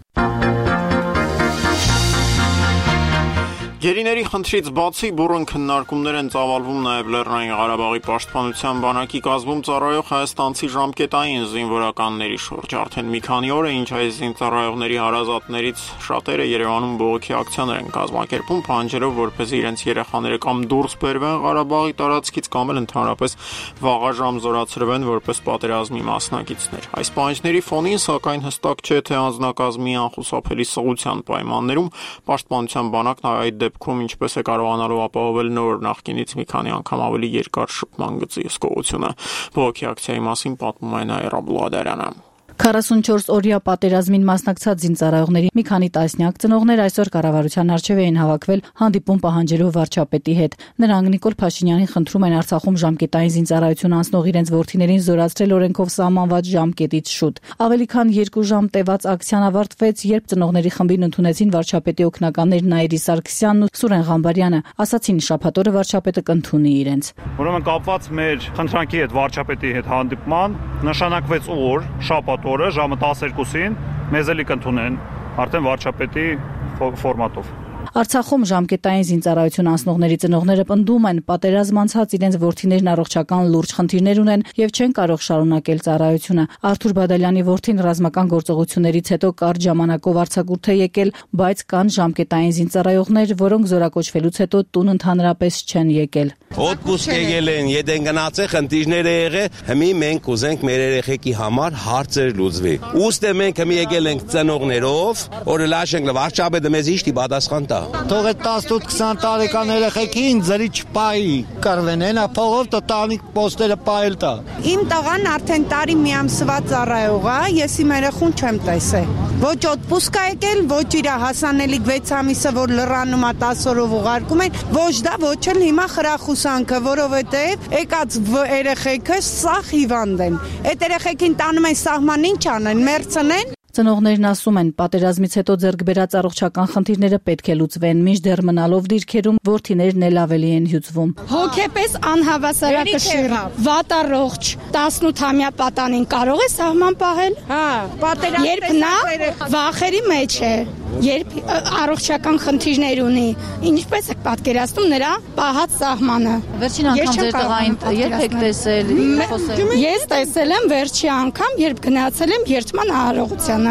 Գերիների խնդրից բացի բուռն քննարկումներ են ծավալվում նաև Լեռնային Ղարաբաղի պաշտպանության բանակի կազմում ծառայող հայաստանցի ժամկետային զինվորականների շուրջ։ Արդեն մի քանի օր է, ինչ այս զինծառայողների հարազատներից շատերը Երևանում բողոքի ակցիաներ են կազմակերպում, պահանջելով, որպեսզի իրենց երեխաները կամ դուրս բերվեն Ղարաբաղի տարածքից, կամ էլ ընդհանրապես վաղաժամ զորացրվեն որպես պատերազմի մասնակիցներ։ Այս պահանջների ֆոնին, սակայն, հստակ չէ, թե անձնակազմի անխուսափելի սղության պայմաններում պաշտպանության բանակն այդ դեպքում ինչպես է կարողանալու ապահովել նոր նախկինից մի քանի անգամ ավելի երկար շփման գծի հսկողությունը։ Բողոքի ակցիայի մասին պատմում է Նաիրա Բլուադարյանը։ քառասունչորս օրյա պատերազմին մասնակցած զինծառայողների մի քանի տասնյակ ծնողներ այսօր կառավարության առջև էին հավաքվել հանդիպում պահանջելով վարչապետի հետ։ Նրանք Նիկոլ Փաշինյանին խնդրում են Արցախում ժամկետային զինծառայություն անցնող իրենց որդիներին զորացրել օրենքով սահմանված ժամկետից շուտ։ Ավելի քան երկու ժամ տևած ակցիան ավարտվեց, երբ ծնողների խմբին ընդունեցին վարչապետի օգնականներ Նաիրի Սարգսյանն ու Սուրեն Ղամբարյանը, ասացին շաբաթ օրը վարչապետը կընդունի իրենց։ Ուրեմն կապված մեր խնդրանքի հետ վարչապետի հետ հանդիպման նշանակվեց օր, շաբաթ օրը ժամը տասներկուսին մեզ էլի կընդունեն արդեն վարչապետի ֆորմատով։ Արցախում ժամկետային զինծառայություն անցնողների ծնողները պնդում են, պատերազմ անցած իրենց որդիներն առողջական լուրջ խնդիրներ ունեն եւ չեն կարող շարունակել ծառայությունը։ Արթուր Բադալյանի որդին ռազմական գործողություններից հետո կարճ ժամանակով արձակուրդ է եկել, բայց կան ժամկետային զինծառայողներ, որոնք զորակոչվելուց հետո տուն ընդհանրապես չեն եկել։ Օդպուսկ եկել են, եթե են գնացել, խնդիրներ է եղել, հիմի մենք ուզենք մեր երեխեքի համար հարցեր լուծվի։ Ուստի մենք հիմի եկել ենք ծնողներով, որ լաշենք վարչապետը մեզ իշտի պատասխան տա։ Թող է տասնութ քսան տարեկան երեխեքին ձրի չպայի, կրվեն հենա փողով տոտալի պոստերը պայել տա։ Իմ տղան արդեն տարի մի ամսվա ծառայող է, ես իմ երեխուն չեմ տեսել։ Ոչ օդպուսկ է եկել, ոչ իր հասանելիք վեց ամիսը, որ լռանում է տասը օրով ուղարկում են, ոչ դա, ոչ էլ հիմա խրախուսանքը, որովհետև եկած երեխեքը սաղ հիվանդ են։ Այդ երեխեքին տանում են սահման, ինչ անեն, մերցնեն։ Ծնողներն ասում են, պատերազմից հետո ձեռք բերած առողջական խնդիրները պետք է լուծվեն, մինչդեռ մնալով դիրքերում որդիներն էլ ավելի են հյուծվում։ Հոգեպես անհավասարակշիռ, վատ առողջ, տասնութամյա պատանին կարող է սահման պահել։ Հա, պատերազմ։ Երբ նա վախերի մեջ է, երբ առողջական խնդիրներ ունի, ինչպես եք պատկերացնում նրա պահած սահմանը։ Վերջին անգամ ձեր տղային երբ եք տեսել, խոսել։ Ես տեսել եմ վերջի անգամ, երբ գնացել եմ երթման առողջության։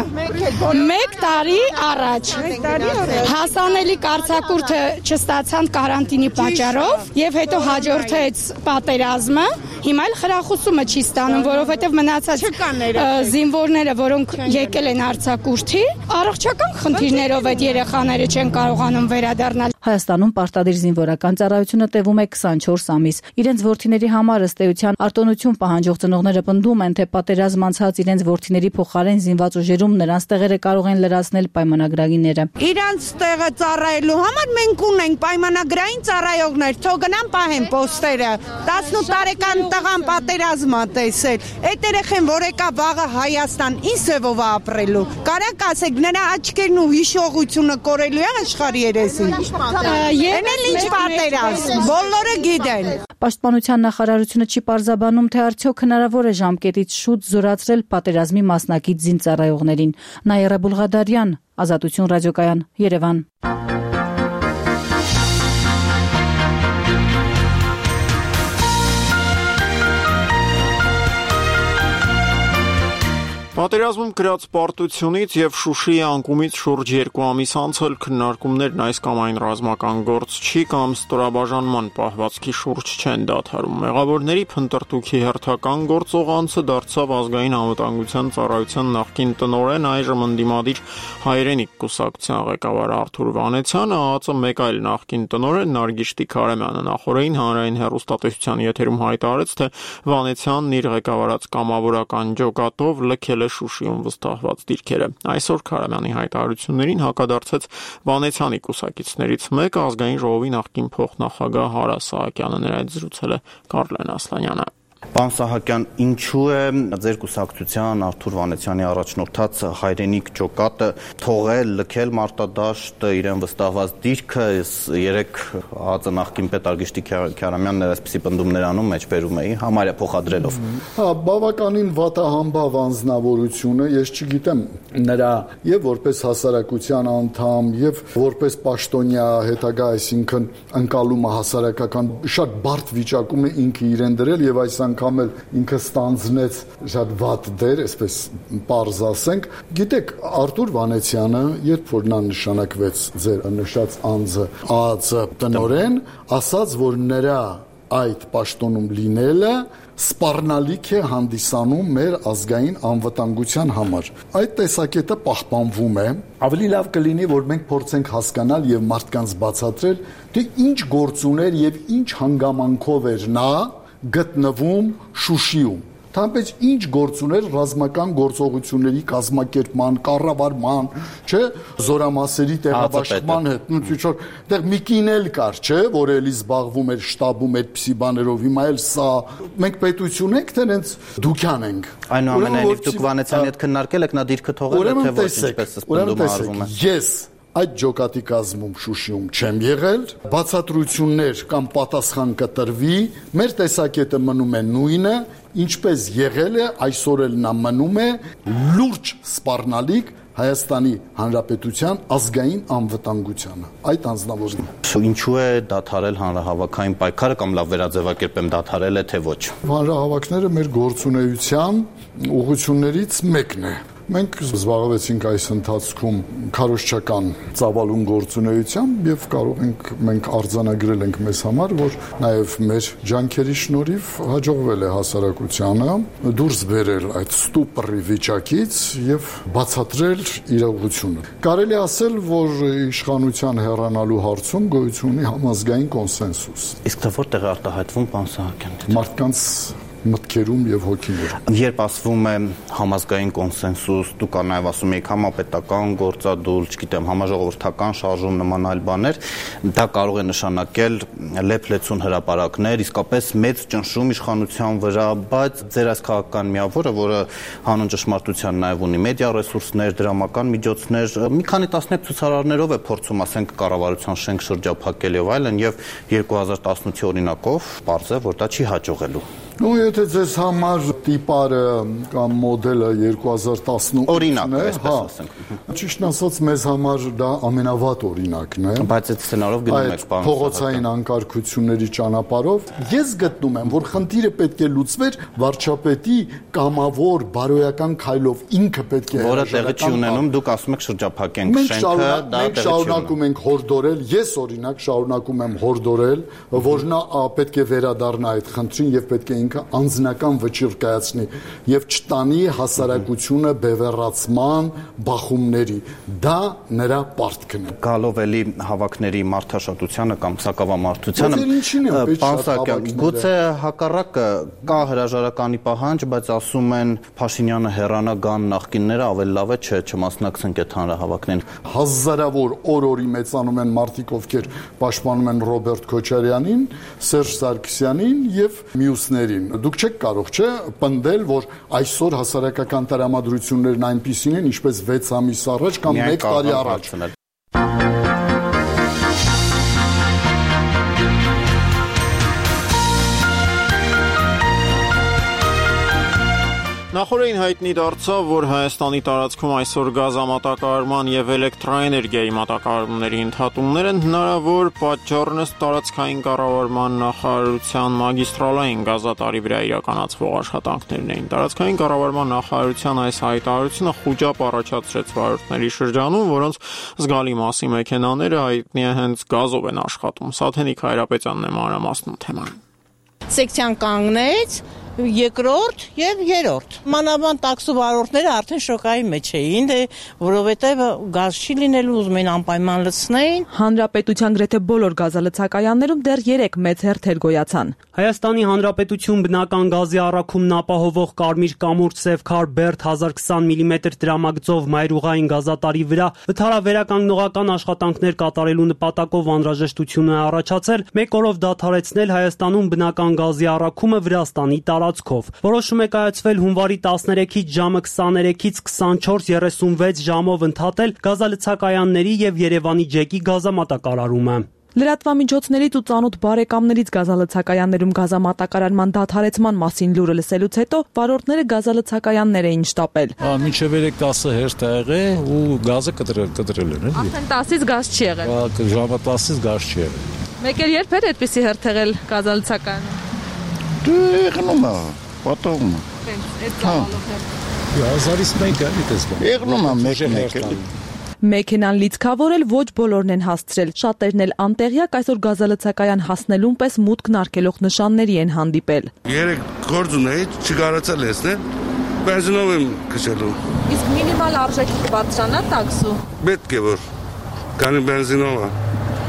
Մեկ տարի առաջ հասանելի արձակուրդը չստացան կարանտինի պատճառով եւ հետո հաջորդեց պատերազմը, հիմա էլ խրախուսումը չի ստանում, որովհետեւ մնացած զինվորները, որոնք եկել են արձակուրդի, առողջական խնդիրներով այդ երեխաները չեն կարողանում վերադառնալ։ Հայաստանում պարտադիր զինվորական ծառայությունը տևում է քսանչորս ամիս։ Իրենց որդիների համար ըստ էության արտոնություն պահանջող ծնողները պնդում են, թե պատերազմ անցած իրենց որդիների փոխարեն զինված ուժերում նրանց տեղերը կարող են լրացնել պայմանագրագիրները։ Իրանց տեղը ծառայելու համար մենք ունենք պայմանագրային ծառայողներ, թող գնան պահեն պոստերը։ տասնութ տարեկան տղան պատերազմ է տեսել։ Այդ երեխեն, որ եկա վաղը Հայաստան, ինչ ձևով է ապրելու։ Կարակ ասեք, նրա աչքերն ու հիշողությունը կորելու է աշխարհի երեսին։ Ենել ինչ պատերազմ, բոլորը գիտեն։ Պաշտպանության նախարարությունը չի պարզաբանում, թե արդյոք հնարավոր է ժամկետից շուտ զորացրել պատերազմի մասնակից զինծառայողներին։ Նաիրա Բուլղադարյան, Ազատություն ռադիոկայան, Երևան։ Պատերազմում կրած պարտությունից եւ Շուշիի անկումից շուրջ երկու ամիս անցել քննարկումներն այս կամ այն ռազմական գործչի կամ ստորաբաժանման պահվածքի շուրջ չեն դադարում։ Մեղավորների փնտրտուքի հերթական գործող անձը դարձավ Ազգային անվտանգության ծառայության նախկին տնօրեն, այժմ ընդդիմադիր Հայրենիք կուսակցության ղեկավար Արթուր Վանեցյանը, ԱԱԾ մեկ այլ նախկին տնօրեն Նարգիշ Տիքարամյանը նախորդին հանրային հեռուստատեսության եթերում հայտարարեց, թե Վանեցյանն իր ղեկավարած կամավորական ջոկատով լքել է Շուշիում վստահված դիրքերը։ Այսօր Քարամյանի հայտարարություններին հակադարձեց Վանեցյանի կուսակիցներից մեկը, Ազգային ժողովի նախկին փոխնախագահ Հարա Սահակյանը, նրա հետ զրուցել է Կարլեն Ասլանյանը։ Պարոն Սահակյան, ինչու է ձեր կուսակցության Արթուր Վանեցյանի առաջնորդած Հայրենիք ջոկատը թողել, լքել մարտադաշտը, իրեն վստահված դիրքը, երեք ԱԱԾ նախկին պետ Արգիշ Տիքարամյանն այսպիսի պնդումներ անում մեջբերում էի, համարյա փոխադրելով։ Հա, բավականին վատահամբավ անձնավորություն է, ես չգիտեմ նրա եւ որպես հասարակության անդամ եւ որպես պաշտոնյա հետագա, այսինքն ընկալումը հասարակական շատ բարդ վիճակում է ինքը իրեն դրել եւ այս անգամ էլ ինքը ստանձնեց շատ վատ դեր, այսպես պարզ ասենք։ Գիտեք, Արթուր Վանեցյանը, երբ որ նա նշանակվեց ձեր նշած անձը ԱԱԾ տնօրեն, ասաց, որ նրա այդ պաշտոնում լինելը սպառնալիք է հանդիսանում մեր ազգային անվտանգության համար։ Այդ տեսակետը պահպանվում է։ Ավելի լավ կլինի, որ մենք փորձենք հասկանալ եւ մարդկանց բացատրել, թե ինչ գործուներ եւ ինչ հանգամանքով էր նա գտնվում Շուշիում։ Թամպես ինչ գործուներ ռազմական գործողությունների կազմակերպման, կառավարման, չէ, զորամասերի տեղաբաշխման հետ, նույնիսկ որ դեռ Միկին էլ կար, չէ, որ էլի զբաղվում էր շտաբում այդպիսի բաներով, հիմա էլ սա մենք պետություն ենք, թե հենց դուքյան ենք։ Այնուամենայնիվ դուք Վանեցյանի հետ քննարկել եք, նա դիրքը թողել է, թե ոչ, ինչպես պնդումը արվում է։ Ես այդ ջոկատի կազմում Շուշիում չեմ եղել, բացատրություններ կամ պատասխան կտրվի, մեր տեսակետը մնում է նույնը, ինչպես եղել է, այսօր էլ նա մնում է լուրջ սպառնալիք Հայաստանի Հանրապետության ազգային անվտանգությանը, այդ անձնավորին։ Ինչու է դադարել հանրահավաքային պայքարը կամ լավ վերաձևակերպեմ դադարել է, թե ոչ։ Հանրահավաքները մեր գործունեության ուղղություններից մեկն է։ Մենք զբաղվեցինք այս ընթացքում քարոզչական ծավալուն գործունեությամբ եւ կարող ենք մենք արձանագրել ենք մեզ համար, որ նաեւ մեր ջանքերի շնորհիվ հաջողվել է հասարակությանը դուրս բերել այդ ստուպռի վիճակից եւ բացատրել իրողությունը։ Կարելի ասել, որ իշխանության հեռանալու հարցում գոյություն ունի համազգային կոնսենսուս։ Իսկ թե որտեղ է արտահայտվում, պարոն Սահակյան։ Մարդկանց մտքերում եւ հոգիներում։ Երբ ասվում է համազգային կոնսենսուս, դուք նաև ասում եք համապետական գործադուլ, չգիտեմ, համաժողովրդական շարժում նման այլ բաներ, դա կարող է նշանակել լեփլեցուն հրապարակներ, իսկապես մեծ ճնշում իշխանության վրա, բայց ձեր այս քաղաքական միավորը, որը հանուն ճշմարտության նաև ունի մեդիա ռեսուրսներ, դրամական միջոցներ, մի քանի տասնյակ ցուցարարներով է փորձում, ասենք, կառավարության շենք շրջափակել եւ այլն, եւ երկու հազար տասնութի օրինակով պարզ է, որ դա չի հաջողելու։ Ну, եթե ձեզ համար տիպարը կամ մոդելը երկու հազար տասնութ օրինակ է, այսպես ասենք։ Ճիշտն ասած, մեզ համար դա ամենավատ օրինակն է։ Բայց այդ սցենարով գնում եք, պարոն փողոցային անկարգությունների ճանապարհով ես գտնում եմ, որ խնդիրը պետք է լուծվեր վարչապետի կամավոր բարոյական քայլով, ինքը պետք է որը տեղի չի ունենում, դուք ասում եք շրջափակենք շենքը, դա տեղի չի ունենում։ Մենք շարունակում ենք հորդորել, ես օրինակ շարունակում եմ հորդորել, որ նա պետք է վերադառնա այդ խնդրին եւ պետք է ինքը անձնական վճիռ կայացնի եւ չտանի հասարակությունը բևեռացման բախումների։ Դա նրա պարտքն է։ Գալով էլի հավաքների մարդաշատությանը կամ սակավամարդությանը, Պանսակյան, գուցե հակառակը կա հրաժարականի պահանջ, բայց ասում են Փաշինյանը հեռանա գան նախկինները, ավելի լավ է չէ չմասնակցենք այդ հանրահավաքներին։ Հազարավոր օր-օրի մեծանում են մարդիկ, ովքեր պաշտպանում են Ռոբերտ Քոչարյանին, Սերժ Սարգսյանին եւ մյուսներին։ Դուք չեք կարող, չէ, պնդել, որ այսօր հասարակական տրամադրություններն այնպիսին են, ինչպես վեց ամիս առաջ կամ մեկ տարի առաջ։ Նախորդին հայտնի դարձավ, որ Հայաստանի տարածքում այսօր գազամատակարարման եւ էլեկտրաէներգիայի մատակարարումների ընդհատումներ են հնարավոր, պատճառն ըստ տարածքային կառավարման նախարարության մագիստրալային գազատարի վրա իրականացվող աշխատանքներն էին։ Տարածքային կառավարման նախարարության այս հայտարարությունը խուճապ առաջացրեց վարորդների շրջանում, որոնց զգալի մասի մեքենաները հայտնի է հենց գազով են աշխատում։ Սաթենիկ Հայրապետյանն է մանրամասնում թեման։ Սեկցիան կանգնեց երկրորդ եւ երրորդ։ Մանավանդ տաքսու վարորդները արդեն շոկայի մեջ էին, դե որովհետեւ գազ չի լինելու, ուզում են անպայման լցնեին։ Հանրապետության գրեթե բոլոր գազալցակայաններում դեռ երեք մեծ հերթեր գոյացան։ Հայաստանի Հանրապետություն բնական գազի առաքումն ապահովող Կարմիր կամուրջ Սևքար Բերդ հազար քսան միլիմետր դրամագծով մայրուղային գազատարի վրա վթարավերականգնողական աշխատանքներ կատարելու նպատակով անհրաժեշտություն է առաջացել մեկ օրով դադարեցնել Հայաստանում բնական գազի առաքումը Վրաստանի տարածքով։ Որոշում է կայացվել հունվարի տասներեքից ժամը քսաներեքից քսանչորս երեսունվեց ժամով ընդհատել գազալցակայանների եւ Երևանի ջեկի գազամատակարարումը։ Լրատվամիջոցներից ու ծանոթ բարեկամներից գազալցակայաններում գազամատակարարման դադարեցման մասին լուրը լսելուց հետո վարորդները գազալցակայաններ էին շտապել։ Մինչև երեք տասը հերթ ա եղել ու գազը կտրել կտրել են, էլի։ Արդեն տասից գազ չի եղել։ Ժամը տասից գազ չի եղել։ Մեկ էլ երբ էր այդպիսի հերթ եղել գազալցակայանում։ Դե եղնում է, պատողում է։ Այդ ծավալով է։ Հազարից մեկ է, դες բան։ Եղնում է մեկ-մեկ էլի։ Մեքենան լիցքավորել ոչ բոլորն են հասցրել։ Շատերն էլ անտեղյակ այսօր գազալցակայան հասնելուն պես մուտքն արգելող նշանների են հանդիպել։ Երեք գործ ունեի, չկարողացա լեցնել, բենզինով եմ քշելու։ Իսկ մինիմալ արժեքի կբարձրանա տաքսու։ Պետք է որ, քանի բենզինով է։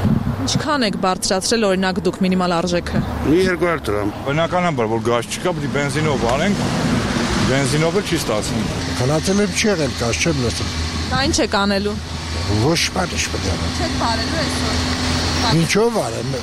Ինչքան եք բարձրացրել օրինակ դուք մինիմալ արժեքը։ Մի երկու հարյուր դրամ։ Բնականաբար որ գազ չկա, պետք է բենզինով անենք, բենզինով էլ չի ստացվում։ Քնածել եմ չի եղել, գազ չեմ լսում։ Դա ինչ եք անելու։ Ոչ բան ինչ պետք է։ Չեք բարելու այսօր։ Ինչով արեմ։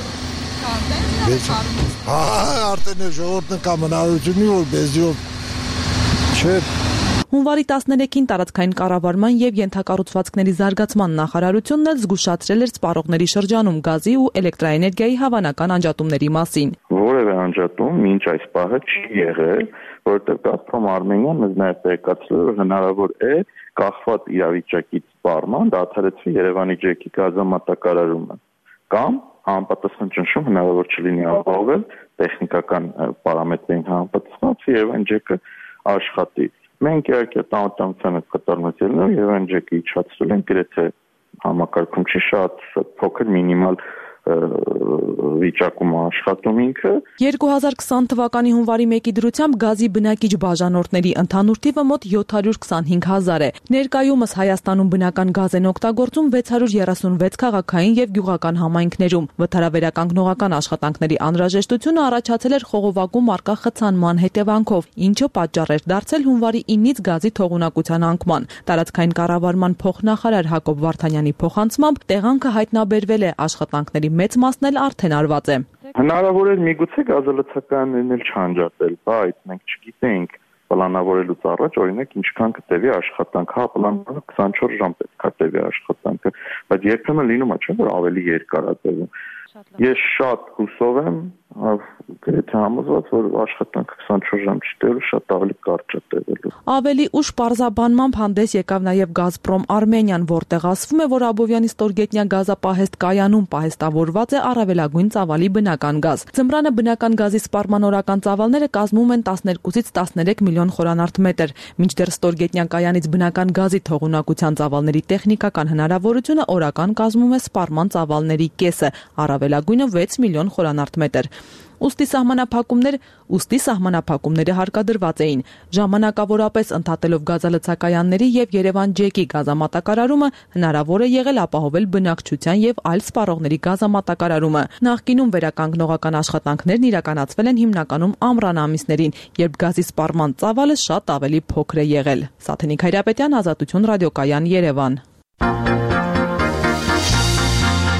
Հա, արդեն ժողովուրդն կա մնարությունի որ բենզինով չէ։ Հունվարի տասներեքին տարածքային կառավարման եւ ենթակառուցվածքների զարգացման նախարարությունն էլ զգուշացրել էր սպառողների շրջանում գազի ու էլեկտրաէներգիայի հավանական անջատումների մասին։ Որևէ անջատում մինչ այս պահը չի եղել, որովհետեւ Գազպրոմ Արմենիան մեզ նաեւ տեղեկացրել որ հնարավոր է կախված իրավիճակից սպառման դադարեցվի Երևանի ջեկի գազամատակարարումը կամ համապատասխան ճնշում հնարավոր չլինի ապահովել տեխնիկական պարամետրերին համապատասխանած Երևան ջեկը աշխատի։ Մենք իհարկե տանտամությանը կատարնոց ելնով եւ այն ջեկը իջացրել են գրեթե համակարգում չի շատ փոքր մինիմալ վիճակում աշխատում ինքը։ երկու հազար քսան թվականի հունվարի մեկի դրությամբ գազի բնակիչ բաժանորդների ընդհանուր թիվը մոտ յոթ հարյուր քսանհինգ հազար է։ Ներկայումս Հայաստանում բնական գազ են օգտագործում վեց հարյուր երեսունվեց քաղաքային եւ գյուղական համայնքներում։ Վթարավերականգնողական աշխատանքների անհրաժեշտությունը առաջացել էր խողովակում արկա խցանման հետևանքով, ինչը պատճառ էր դարձել հունվարի ինից գազի թողունակության անկման։ Տարածքային կառավարման փոխնախարար Հակոբ Վարդանյանի փոխանցմամբ տեղանքը հայտնաբերվել է, աշխատանքների մեծ մասն էլ արդեն արված է։ Հնարավոր է միգուցե գազալցակայաններն էլ չանջատել, բայց մենք չգիտենք պլանավորելուց առաջ օրինակ ինչքան կտևի աշխատանք, հա պլանավորը քսանչորս ժամ պետք է տևի աշխատանքը, բայց երբեմն լինում է, չէ՞ որ ավելի երկար է տևում։ Ես շատ հուսով եմ, գրեթե համոզված, որ աշխատանքը քսանչորս ժամ չի տևելու, շատ ավելի կարճ է տևելու։ Ավելի ուշ պարզաբանմամբ հանդես եկավ նաև Գազպրոմ Արմենիան, որտեղ ասվում է, որ Աբովյանի ստորգետնյա գազապահեստ կայանում պահեստավորված է առավելագույն ծավալի բնական գազ։ Ձմռանը բնական գազի սպառման օրական ծավալները կազմում են տասներկուսից տասներեք միլիոն խորանարդ մետր, մինչդեռ ստորգետնյա կայանից բնական գազի թողունակության ծավալների տեխնիկական հնարավորությունը օրական կազմում է սպառման ծավալների կեսը, առավելագույնը վեց միլիոն խորանարդ մետր։ Ուստի սահմանափակումներ, ուստի սահմանափակումները հարկադրված էին։ Ժամանակավորապես ընդհատելով գազալցակայանների եւ Երևան ջեկի գազամատակարարումը հնարավոր է եղել ապահովել բնակչության եւ այլ սպառողների գազամատակարարումը։ Նախկինում վերականգնողական աշխատանքներն իրականացվել են հիմնականում ամռան ամիսներին, երբ գազի սպառման ծավալը շատ ավելի փոքր է եղել։ Սաթենիկ Հայրապետյան, Ազատություն ռադիոկայան, Երևան։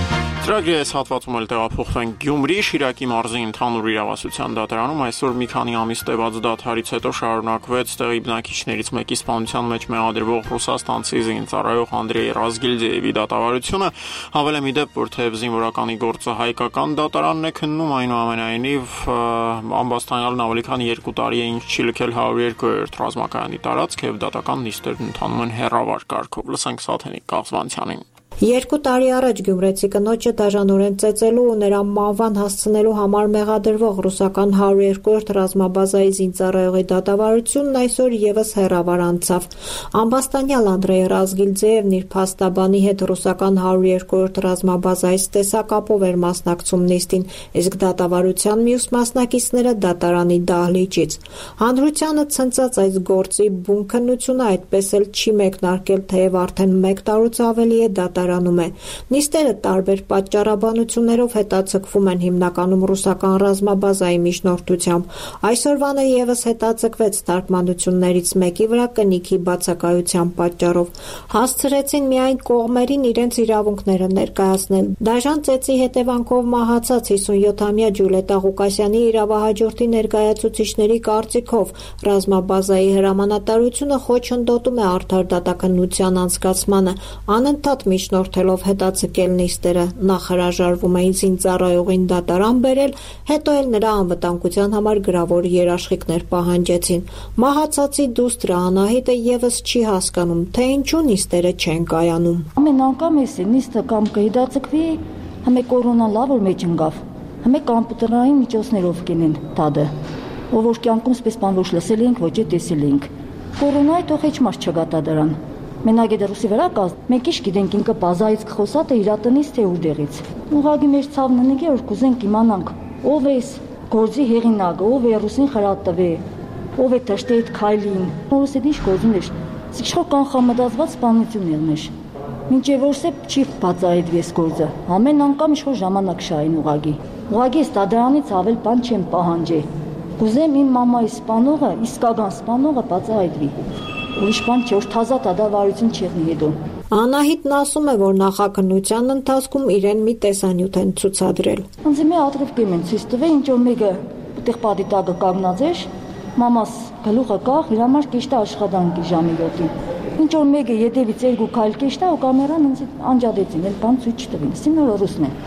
Ծրագրի այս հատվածում էլ տեղափոխվենք Գյումրի Շիրակի մարզի ընդհանուր իրավասության դատարանում այսօր մի քանի ամիս տևած դադարից հետո շարունակվեց տեղի բնակիչներից մեկի սպանության մեջ մեղադրվող ռուսաստանցի զինծառայող Անդրեյ Ռազգիլդեևի դատավարությունը, հավելեմ ի դեպ, որ թեև զինվորականի գործը հայկական դատարանն է քննում, այնուամենայնիվ ամբաստանյալն ավելի քան երկու տարի է ինչ չի լքել հարյուր երկու ռազմակայանի տարածք եւ դատական նիստերն ընթանում են հեռավար կարգով։ Լսենք Սաթենիկ Կաղզվանցյանին։ Երկու տարի առաջ գյումրեցի կնոջը դաժանորեն ծեծելու ու նրա մանվան հասցնելու համար մեղադրվող ռուսական հարյուր երկու ռազմաբազայի զինծառայողի դատավարությունն այսօր եւս հեռավար անցավ։ Ամբաստանյալ Անդրեյ Ռազգիլդեևն իր փաստաբանի հետ ռուսական հարյուր երկու ռազմաբազայից տեսակապով էր մասնակցում նիստին, իսկ դատավարության մյուս մասնակիցները դատարանի դահլիճից։ Հանրությանը ցնցած այս գործի բուն քննությունը այդպես էլ չի մեկնարկել, թեև արդեն մեկ տարուց ավելի է դատարան Նիստերը տարբեր պատճառաբանություններով հետաձգվում են հիմնականում ռուսական ռազմաբազայի միջնորդությամբ։ Այսօրվանը եւս հետաձգվեց թարգմանություններից մեկի վրա կնիքի բացակայության պատճառով։ Հասցրեցին միայն կողմերին իրենց իրավունքները ներկայացնել։ Դաժան ծեծի հետևանքով մահացած հիսունյոթամյա Ջուլետա Ղուկասյանի իրավահաջորդի ներկայացուցիչների կարծիքով ռազմաբազայի հրամանատարությունը խոչընդոտում է արդար դատաքննության անցկացմանը, անընդհատ միջնորդելով հետաձգել նիստերը, նախ հրաժարվում էին զինծառայողին դատարան բերել, հետո էլ նրա անվտանգության համար գրավոր երաշխիքներ պահանջեցին։ Մահացածի դուստրը Անահիտը եւս չի հասկանում, թե ինչու նիստերը չեն կայանում։ Ամեն անգամ էս նիստը կամ կհետաձգվի, հմե կորոնան լավ որ մեջ ընկավ, հմե կոմպյուտերային միջոցներով կենեն դադը, ով որ կյանքում սպես բան ոչ լսել ենք, ոչ տեսել ենք։ Կորոնայի թող հեչ մարդ չգատա դրան։ Մենակ է դրուսի վրա կազ, մենք ինչ գիտենք ինքը բազայից կխոսա թե իր տնից թե ուղեղից։ Ուղղակի մեր ցավն ունենք որ կուզենք իմանանք ով է գործի հեղինակը, ով է ռուսին խրատտվե, ով է դաշտի այդ քայլին։ Որս է ինչ գործում է։ Իշխո կանխամտածված սպանություն ելնեշ։ Մինչև որսե չի բացահայտվի այս գործը։ Ամեն անգամ իշխո ժամանակ շային ուղղակի։ Ուղղակի ստադրանից ավել բան չեմ պահանջի։ Կուզեմ իմ մամայի սպանողը, իսկական սպանողը բացահայտվի։ Ուրիշ բան չէ, որ թազա դատավարություն չեղնի հետո։ Անահիտն ասում է, որ նախաքննության ընթացքում իրեն մի տեսանյութ են ցուցադրել։ Անձի մի ադրիվ են ցույց տվել, ինչ որ մեկը այդտեղ պատի տակը կանգնած էր, մամաս գլուխը կախ, իր համար կեշտա աշխատանքի ժամի յոթին։ Ինչ որ մեկը յետևից երկու քայլ կեշտա ու կամերան ինձ անջատեցին, էլ բան ցույց չտվին։ Սիմը ռուսն է։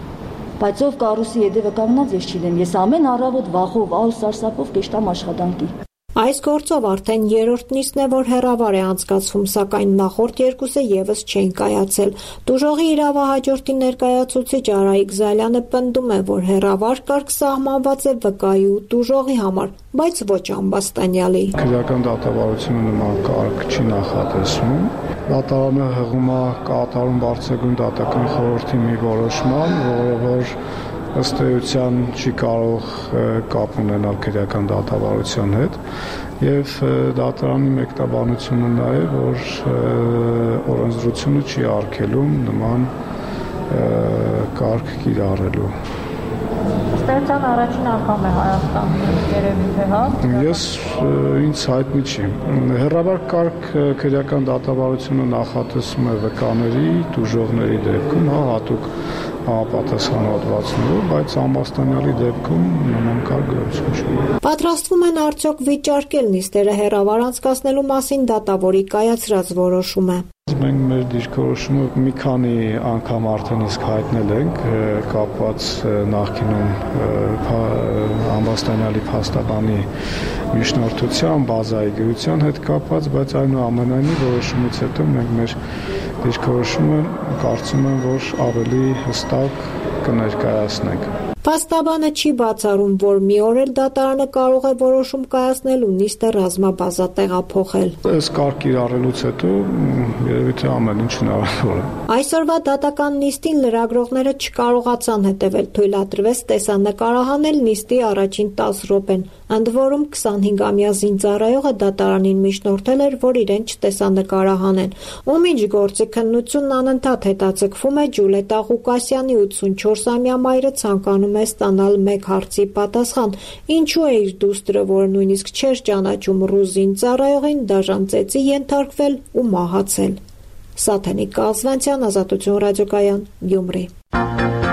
Բայց ով կա ռուսի յետևը կանգնած ես չգիտեմ, ես ամեն առավոտ վախով, ալ սարսափով կեշտամ աշխատանքի։ Այս գործով արդեն երրորդ նիստն է, որ հեռավար է անցկացվում, սակայն նախորդ երկուսը եւս չեն կայացել։ Տուժողի իրավահաջորդի ներկայացուցիչ Արայիկ Զալյանը պնդում է, որ հեռավար կարգ սահմանված է վկայի ու տուժողի համար, բայց ոչ ամբաստանյալի։ Քրեական դատավարությունը նման կարգ չի նախատեսվում։ Դատարանը հղում է կատարում բարձրագույն դատական խորհրդի մի որոշման, որը որ ըստ էության չի կարող կապ ունենալ քրեական դատավարության հետ եւ դատարանի մեկնաբանությունը նա է, որ օրենսդրությունը չի արգելում նման կարգ կիրառելու։ Ըստ էության առաջին անգամ է Հայաստանում երևի թե հա։ Ես ինձ հայտնի չի։ Հեռավար կարգ քրեական դատավարությունը նախատեսում է վկաների, տուժողների դեպքում, հա, հատուկ համապատասխանատվացնելու, բայց ամբաստանյալի դեպքում նման կարգ գոյություն չունի։ Պատրաստվում են արդյոք վիճարկել նիստերը հեռավար անցկացնելու մասին դատավորի կայացրած որոշումը։ Մենք մեր դիրքորոշումը մի քանի անգամ արդեն իսկ հայտնել ենք կապված նախկինում ամբաստանյալի փաստաբանի միջնորդության, բազայի գրության հետ կապված, բայց այնուամենայնիվ որոշումից հետո մենք մեր դիրքորոշումը կարծում եմ, որ ավելի հստակ կներկայացնենք։ Փաստաբանը չի բացառում, որ մի օր էլ դատարանը կարող է որոշում կայացնել ու նիստը ռազմաբազա տեղափոխել։ Այս կարգ կիրառելուց հետո երևի թե ամեն ինչ հնարավոր է։ Այսօրվա դատական նիստին լրագրողները չկարողացան հետևել, թույլատրվեց տեսանկարահանել նիստի առաջին տասը րոպեն, ընդ որում քսանհինգամյա զինծառայողը դատարանին միջնորդել էր, որ իրեն չտեսանկարահանեն։ Ում ինչ գործի քննությունն անընդհատ հետաձգվում է, Ջուլետա Ղուկասյանի ութսունչորսամյա մայրը ցանկանում է ստանալ մեկ հարցի պատասխան. ինչու է իր դուստրը, որը նույնիսկ չէր ճանաչում ռուս զինծառայողին, դաժան ծեծի ենթարկվել ու մահացել։ Սաթենիկ Կազվանցյան, Ազատություն ռադիոկայան, Գյումրի։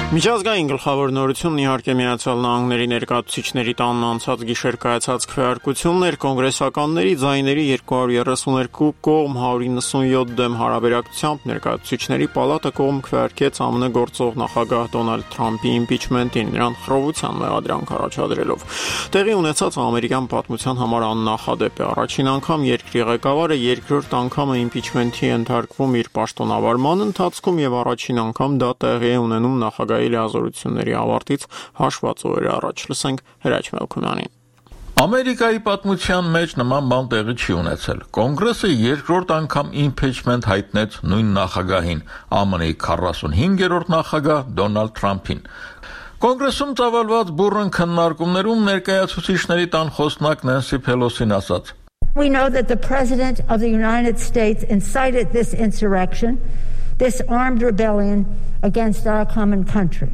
Միջազգային գլխավոր նորությունն իհարկե Միացյալ Նահանգների ներկայացուցիչների տանն անցած գիշեր կայացած քվեարկություններ կոնգրեսականների ձայների երկու հարյուր երեսուներկու կողմ հարյուր իննսունյոթ դեմ հարաբերակցությամբ ներկայացուցիչների պալատը կողմ քվեարկեց ԱՄՆ գործող նախագահ Դոնալդ Թրամփի իմպիչմենտին, նրան խռովության մեղադրանք առաջադրելով։ Տեղի ունեցած ամերիկյան պատմության համար աննախադեպ է։ Առաջին անգամ երկրի ղեկավարը երկրորդ անգամը իմպիչմենտի ենթարկվում իր պաշտոնավարման ընթացքում եւ առաջին անգամ դա տեղի է ունենում նախագահի լիազորությունների ավարտից հաշված օրեր առաջ։ Լսենք Հրաչ Մելքոնյանին։ Ամերիկայի պատմության մեջ նման բան տեղի չի ունեցել։ Կոնգրեսը երկրորդ անգամ իմպիչմենտ հայտնեց նույն նախագահին, ԱՄՆ-ի քառասունհինգերորդ նախագահ Դոնալդ Թրամփին։ Կոնգրեսում ծավալված բուռն քննարկումներում ներկայացուցիչների տան խոսնակ Նենսի Փելոսին ասաց. We know that the President of the United States incited this insurrection, this armed rebellion against our common country.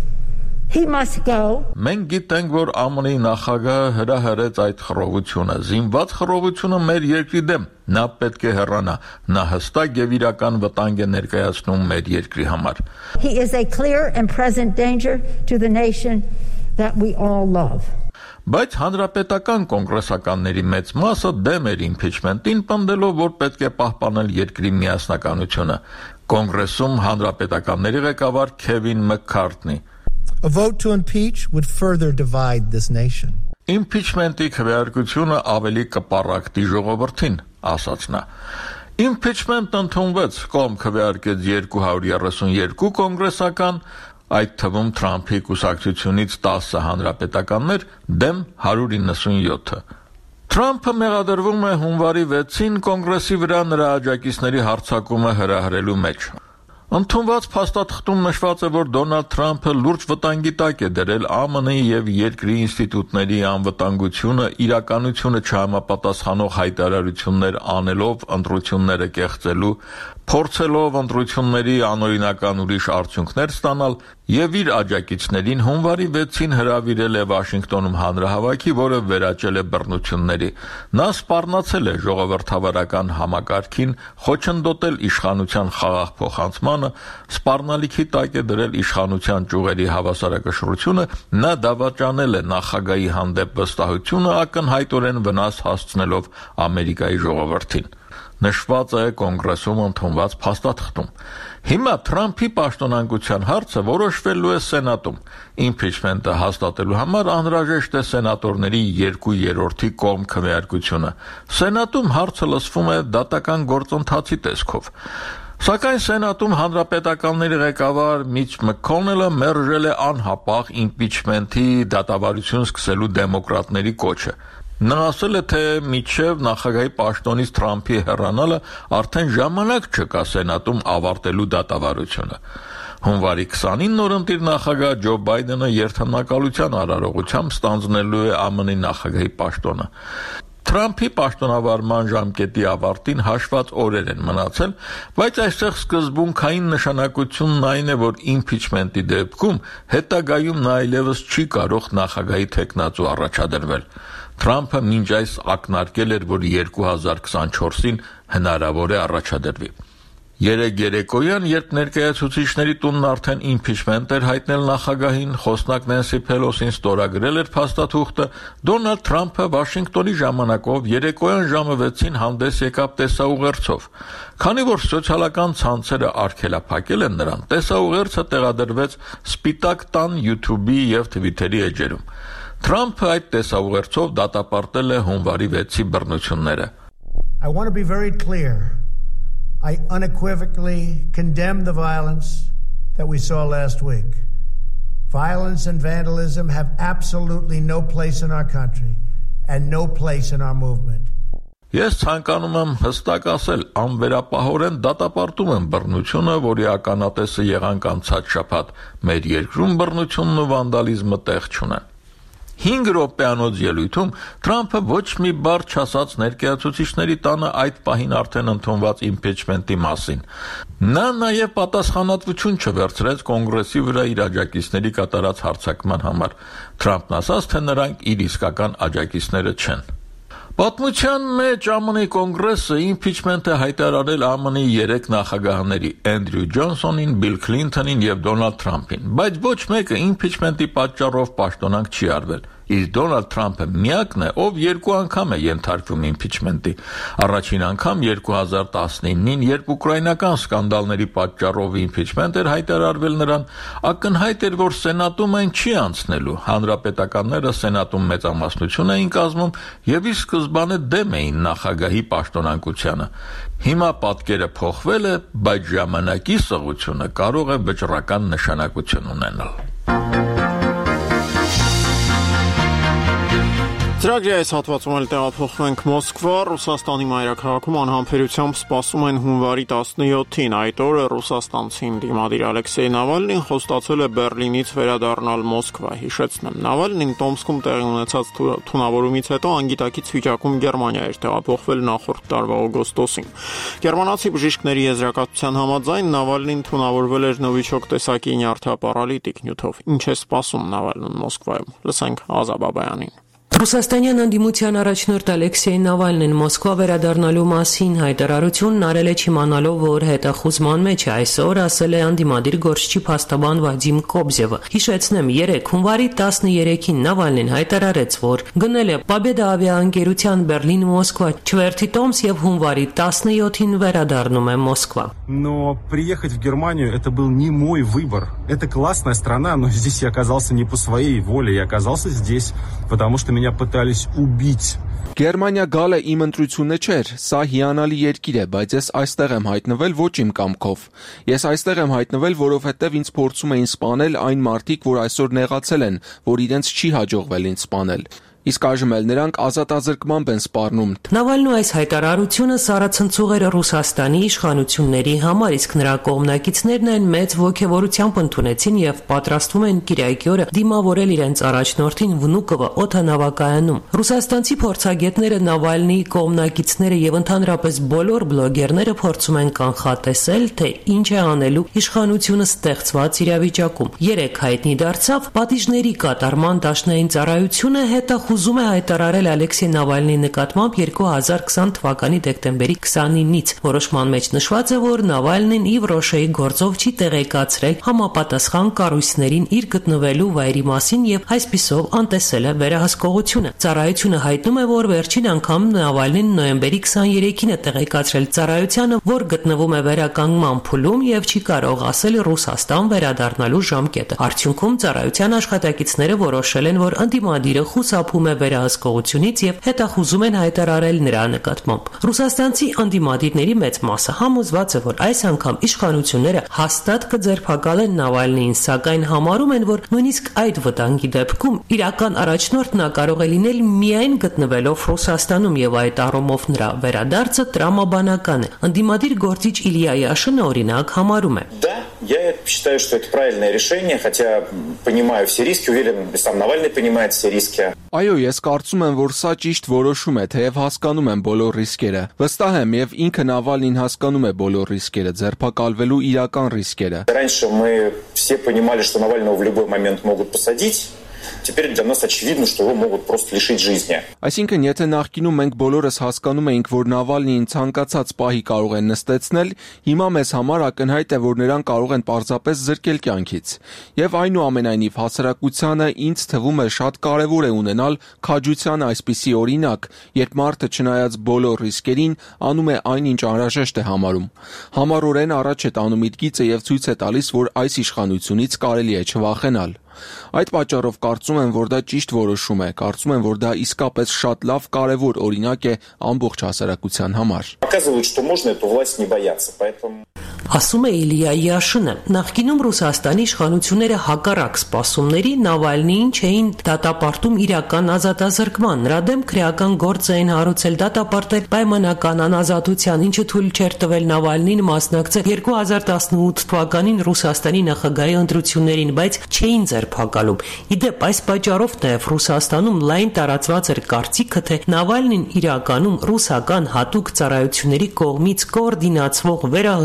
He must go. Մենք գիտենք, որ ԱՄՆ-ի նախագահը հրահրեց այդ խռովությունը, զինված խռովությունը մեր երկրի դեմ։ Նա պետք է հեռանա, նա հստակ եւ իրական վտանգ է ներկայացնում մեր երկրի համար։ He is a clear and present danger to the nation that we all love. Բայց հանրապետական կոնգրեսականների մեծ մասը դեմ էր իմպիչմենտին, պնդելով, որ պետք է պահպանել երկրի միասնականությունը։ Կոնգրեսում հանրապետականների ղեկավար Քևին Մաքքարթնի. A vote to impeach would further divide this nation. Իմպիչմենտի քվեարկությունը ավելի կպառակտի ժողովրդին, ասաց նա։ Իմպիչմենտն ընդունվեց, կողմ քվեարկեց երկու հարյուր երեսուներկու կոնգրեսական, այդ թվում Թրամփի կուսակցությունից տասը հանրապետականներ, դեմ հարյուր իննսունյոթը։ Թրամփը մեղադրվում է հունվարի վեցին կոնգրեսի վրա նրա աջակիցների հարձակումը հրահրելու մեջ։ Ընդունված փաստաթղթում նշված է, որ Դոնալդ Թրամփը լուրջ վտանգի տակ է դրել ԱՄՆ-ի եւ երկրի ինստիտուտների անվտանգությունը, իրականությունը չհամապատասխանող հայտարարություններ անելով ընտրությունները կեղծելու, փորձելով ընտրությունների անօրինական ուրիշ արդյունքներ ստանալ եւ իր աջակիցներին հունվարի վեցին հրավիրել է Վաշինգտոնում հանրահավաքի, որը վերաճել է բռնությունների։ Նա սպառնացել է ժողովրդավարական համակարգին, խոչընդոտել իշխանության խաղաղ փոխանցմանը, սպառնալիքի տակ է դրել իշխանության ճյուղերի հավասարակշռությունը, նա դավաճանել է նախագահի հանդեպ վստահությունը, ակնհայտորեն վնաս հասցնելով Ամերիկայի ժողովրդին։ Նշված է կոնգրեսում ընդունված փաստաթղթում։ Հիմա Թրամփի պաշտոնանկության հարցը որոշվելու է Սենատում։ Իմպիչմենտը հաստատելու համար անհրաժեշտ է սենատորների երկու երրորդի կողմ քվեարկությունը։ Սենատում հարցը լսվում է դատական գործընթացի տեսքով։ Սակայն Սենատում հանրապետականների ղեկավար Միչ Մաքքոնելը մերժել է անհապաղ իմպիչմենտի դատավարություն սկսելու դեմոկրատների կոչը։ Նա ասել է, թե մինչև նախագահի պաշտոնից Թրամփի հեռանալը արդեն ժամանակ չկա Սենատում ավարտելու դատավարությունը։ Հունվարի քսանին նորընտիր նախագահ Ջո Բայդենը երթնակալության արարողությամբ ստանձնելու է ԱՄՆ-ի նախագահի պաշտոնը։ Թրամփի պաշտոնավարման ժամկետի ավարտին հաշված օրեր են մնացել, բայց այստեղ սկզբունքային նշանակությունն այն է, որ իմպիչմենտի դեպքում հետագայում նա այլևս չի կարող նախագահի թեկնածու առաջադրվել։ Թրամփը մինչ այս ակնարկել էր, որ երկու հազար քսանչորսին հնարավոր է առաջադրվի։ Երեկ երեկոյան, երբ ներկայացուցիչների տունն արդեն իմպիչմենտ էր հայտնել նախագահին, խոսնակ Նենսի Փելոսին ստորագրել էր փաստաթուղթը, Դոնալդ Թրամփը Վաշինգտոնի ժամանակով երեկոյան ժամը վեցին հանդես եկավ տեսաուղերձով։ Քանի որ սոցիալական ցանցերը արգելափակել են նրան, տեսաուղերձը տեղադրվեց Սպիտակ տան YouTube-ի եւ Twitter-ի էջերում։ Թրամփը այդ տեսաուղերձով դատապարտել է հունվարի վեցի բռնությունները։ I want to be very clear. I unequivocally condemn the violence that we saw last week. Violence and vandalism have absolutely no place in our country and no place in our movement. Ես ցանկանում եմ հստակ ասել, անվերապահորեն դատապարտում եմ բռնությունը, որի ականատեսը եղանք անցած շաբաթ։ Մեր երկրում բռնությունն ու վանդալիզմը տեղ չունեն։ հինգ րոպեանոց ելույթում Թրամփը ոչ մի բառ չասաց ներկայացուցիչների տանը այդ պահին արդեն ընդունված իմպիչմենտի մասին։ Նա նաև պատասխանատվություն չվերցրեց կոնգրեսի վրա իր աջակիցների կատարած հարձակման համար։ Թրամփն ասաց, թե նրանք իր իսկական աջակիցները չեն։ Պատմության մեջ ԱՄՆ-ի կոնգրեսը իմպիչմենտ է հայտարարել ԱՄՆ-ի երեք նախագահների՝ Էնդրյու Ջոնսոնին, Բիլ Քլինթոնին եւ Դոնալդ Թրամփին, բայց ոչ մեկը իմպիչմենտի պատճառով պաշտոնանկ չի արվել։ Իսկ Դոնալդ Թրամփը միակն է, ով երկու անգամ է ենթարկվում իմպիչմենտի։ Առաջին անգամ երկու հազար տասնինին, երբ ուկրաինական սկանդալների պատճառով իմպիչմենտ էր հայտարարվել նրան, ակնհայտ էր, որ Սենատում այն չի անցնելու։ Հանրապետականները Սենատում մեծամասնություն էին կազմում եւ ի սկզբանե դեմ էին նախագահի պաշտոնանկությանը։ Հիմա պատկերը փոխվել է, բայց ժամանակի սղությունը կարող է վճռական նշանակություն ունենալ։ Ծրագրի այս հատվածում էլ տեղափոխվենք Մոսկվա։ Ռուսաստանի մայրաքաղաքում անհամբերությամբ սպասում են հունվարի տասնյոթին։ Այդ օրը ռուսաստանցին դիմադիր Ալեքսեյ Նավալնին խոստացել է Բեռլինից վերադառնալ Մոսկվա։ Հիշեցնեմ, Նավալնին Տոմսկում տեղի ունեցած թունավորումից հետո անգիտակից վիճակում Գերմանիա էր տեղափոխվել նախորդ տարվա օգոստոսին։ Գերմանացի բժիշկների եզրակացության համաձայն Նավալնին թունավորվել էր նովիչոկ տեսակի նյարդապարալիտիկ նյութով։ Ինչ է սպասում Նավալնին Մոսկվայում։ Լսենք Ազա Բաբայանին։ Ռուսաստանյան անդիմության առաջնորդ Ալեքսեյ Նավալնին Մոսկվա վերադառնալու մասին հայտարարությունն արել է չիմանալով, որ հետախուզման մեջ է։ Այսօր ասել է անդիմադիր գործչի փաստաբան Վադիմ Կոբզևը։ Հիշեցնեմ, երեկ հունվարի տասներեքին Նավալնին հայտարարեց, որ գնել է Победа ավիաընկերության Բեռլին-Մոսկվա չվերթի տոմս եւ հունվարի տասնյոթին վերադառնում է Մոսկվա։ Но приехать в Германию это был не мой выбор. Это классная страна, но здесь я оказался не по своей воле, я оказался здесь, потому что меня пытались убить. Գերմանիա գալը իմ ընտրությունը չէր, սա հիանալի երկիր է, բայց ես այստեղ եմ հայտնվել ոչ իմ կամքով։ Ես այստեղ եմ հայտնվել, որովհետև ինձ փորձում էին սպանել այն մարդիկ, որ այսօր նեղացել են, որ իրենց չի հաջողվել ինձ սպանել։ Իսկ այժմ էլ նրանք ազատազրկմամբ են սպառնում։ Նավալնու այս հայտարարությունը սարացնցուղ էր Ռուսաստանի իշխանությունների համար, իսկ նրա կողմնակիցներն այն մեծ ոգևորությամբ ընդունեցին եւ պատրաստվում են Կիրակի օրը դիմավորել իրենց առաջնորդին Վնուկովը օդանավակայանում։ Ռուսաստանցի փորձագետները, Նավալնիի կողմնակիցները եւ ընդհանրապես բոլոր բլոգերները փորձում են կանխատեսել, թե ինչ է անելու իշխանությունը ստեղծված իրավիճակում։ Երեք հայտնի դարձավ պատիժների կատարման դաշնային ծառայությունը հետա ուզում է հայտարարել Ալեքսեյ Նավալնիի նկատմամբ երկու հազար քսան թվականի դեկտեմբերի քսանինից։ Որոշման մեջ նշված է, որ Նավալնին Իվ Ռոշեի գործով չի տեղեկացրել համապատասխան կառույցներին իր գտնվելու վայրի մասին եւ այսպիսով անտեսել է վերահսկողությունը։ Ծառայությունը հայտնում է, որ վերջին անգամ Նավալնին նոյեմբերի քսաներեքին է տեղեկացրել ծառայությանը, որ գտնվում է վերականգնման փուլում եւ չի կարող ասել Ռուսաստան վերադառնալու ժամկետը։ Արդյունքում ծառայության աշխատակիցները որոշել են, որ անդիմադիրը խուսափում է վերահսկողությունից եւ հետախուզում են հայտարարել նրա նկատմամբ։ Ռուսաստանցի անդիմադիրների մեծ մասը համոզված է, որ այս անգամ իշխանությունները հաստատ կձերբակալեն Նավալնիին, սակայն համարում են, որ նույնիսկ այդ վտանգի դեպքում իրական առաջնորդն նա կարող է լինել միայն գտնվելով Ռուսաստանում եւ այդ առումով նրա վերադարձը տրամաբանական է։ Անդիմադիր գործիչ Իլիա Յաշինը օրինակ համարում է. Я считаю, что это правильное решение, хотя понимаю все риски, уверен, и сам Навальный понимает все риски. Այո, ես կարծում եմ, որ սա ճիշտ որոշում է, թեև հասկանում եմ բոլոր ռիսկերը։ Վստահ եմ եւ ինքը Նավալնին հասկանում է բոլոր ռիսկերը, ձերբակալվելու իրական ռիսկերը։ Раньше мы все понимали, что Навального в любой момент могут посадить. Теперь для нас очевидно, что его могут просто лишить жизни. Այսինքն, եթե նախկինում մենք բոլորս հասկանում էինք, որ Նավալնիին ցանկացած պահի կարող են նստեցնել, հիմա մեզ համար ակնհայտ է, որ նրան կարող են պարզապես զրկել կյանքից։ Եվ այնուամենայնիվ հասարակությանը ինձ թվում է շատ կարևոր է ունենալ քաջության այսպիսի օրինակ, երբ մարդը չնայած բոլոր ռիսկերին անում է այն, ինչ անհրաժեշտ է համարում։ Համառորեն առաջ է տանում իր գիծը եւ ցույց է տալիս, որ այս իշխանությունից կարելի է չվախենալ։ Այդ պատճառով կարծում եմ, որ դա ճիշտ որոշում է, կարծում եմ, որ դա իսկապես շատ լավ կարևոր օրինակ է ամբողջ հասարակության համար։ Показывает, что можно эту власть не бояться, поэтому Ասում է Իլիա Յաշինը, նախկինում Ռուսաստանի իշխանությունները հակառակ սպասումների Նավալնիին չէին դատապարտում իրական ազատազրկման, նրա դեմ քրեական գործ էին հարուցել, դատապարտել պայմանական անազատության, ինչը թույլ չէր տվել Նավալնին մասնակցել երկու հազար տասնութ թվականին Ռուսաստանի նախագահի ընտրություններին, բայց չէին ձերբակալում։ Իդեպ այս պատճառով նաև Ռուսաստանում լայն տարածված էր կարծիքը, թե Նավալնին իրականում ռուսական հատուկ ծառայությունների կողմից կոորդինացվող, վերահսկվող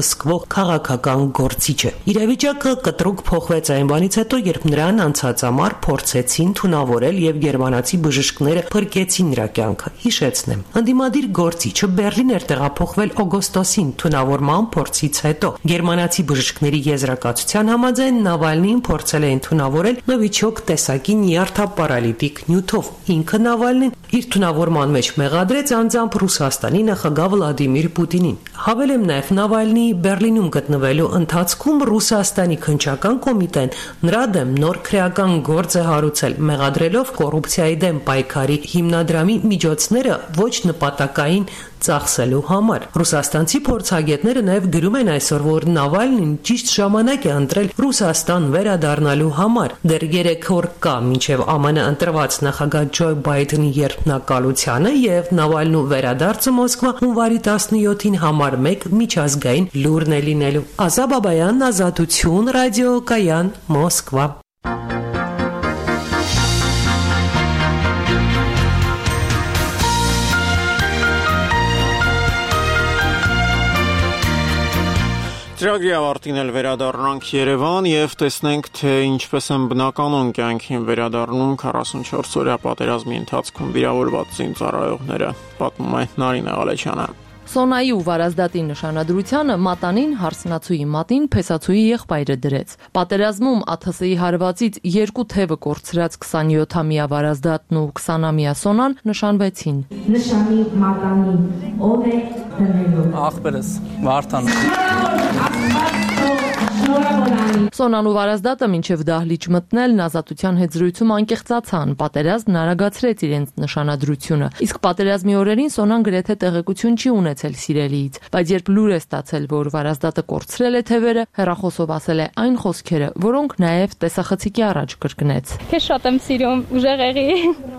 քաղաքական գործիչ է։ Իրավիճակը կտրուկ փոխվեց այն բանից հետո, երբ նրան անցած ամառ փորձեցին թունավորել եւ գերմանացի բժիշկները փրկեցին նրա կյանքը։ Հիշեցնեմ, ընդդիմադիր գործիչը Բեռլին էր տեղափոխվել օգոստոսին թունավորման փորձից հետո։ Գերմանացի բժիշկների եզրակացության համաձայն Նավալնին փորձել էին թունավորել նովիչոկ տեսակի նյարդապարալիտիկ նյութով։ Ինքը Նավալնին իր թունավորման մեջ մեղադրեց անձամբ Ռուսաստանի նախագահ Վլադիմիր Պուտինին։ Հավելեմ նաև Նավալնիի Բեռլինում գտնվելու ընթացքում Ռուսաստանի քննչական կոմիտեն նրա դեմ նոր քրեական գործ է հարուցել, մեղադրելով կոռուպցիայի դեմ պայքարի հիմնադրամի միջոցները ոչ նպատակային ծախսելու համար։ Ռուսաստանցի փորձագետները նաև գրում են այսօր, որ Նավալնին ճիշտ ժամանակ է ընտրել Ռուսաստան վերադառնալու համար։ Դեռ երեք օր կա մինչև ԱՄՆ ընտրված նախագահ Ջո Բայդենի երդմնակալությանը եւ Նավալնու վերադարձը Մոսկվա հունվարի տասնյոթին համար մեկ միջազգային լուրն է լինելու։ Ազա Բաբայան, Ազատություն, ռադիոկայան, Մոսկվա։ Ծրագրի ավարտին էլ վերադառնանք Երևան եւ տեսնենք, թե ինչպես են բնականոն կյանքին վերադառնում քառասունչորս օրյա պատերազմի ընթացքում վիրավորված զինծառայողները, պատմում է Նարինե Ղալեչյանը։ Սոնայի ու Վարազդատի նշանադրությանը մատանին հարսնացուի մատին փեսացուի եղբայրը դրեց։ Պատերազմում ԱԹՍ-ի հարվածից երկու թևը կորցրած քսանյոթամյա Վարազդատն ու քսանամյա Սոնան նշանվեցին։ Նշանի մատանի ով է դնելու։ Ախպերս Վարդան։ Սոնան ու Վարազդատը մինչև դահլիճ մտնելն ազատության հետ զրույցում անկեղծացան, պատերազմն արագացրեց իրենց նշանադրությունը։ Իսկ պատերազմի օրերին Սոնան գրեթե տեղեկություն չի ունեցել սիրելիից, բայց երբ լուր է ստացել, որ Վարազդատը կորցրել է թևերը, հեռախոսով ասել է այն խոսքերը, որոնք նաև տեսախցիկի առաջ կրկնեց։ Քեզ շատ եմ սիրում, ուժեղ եղի։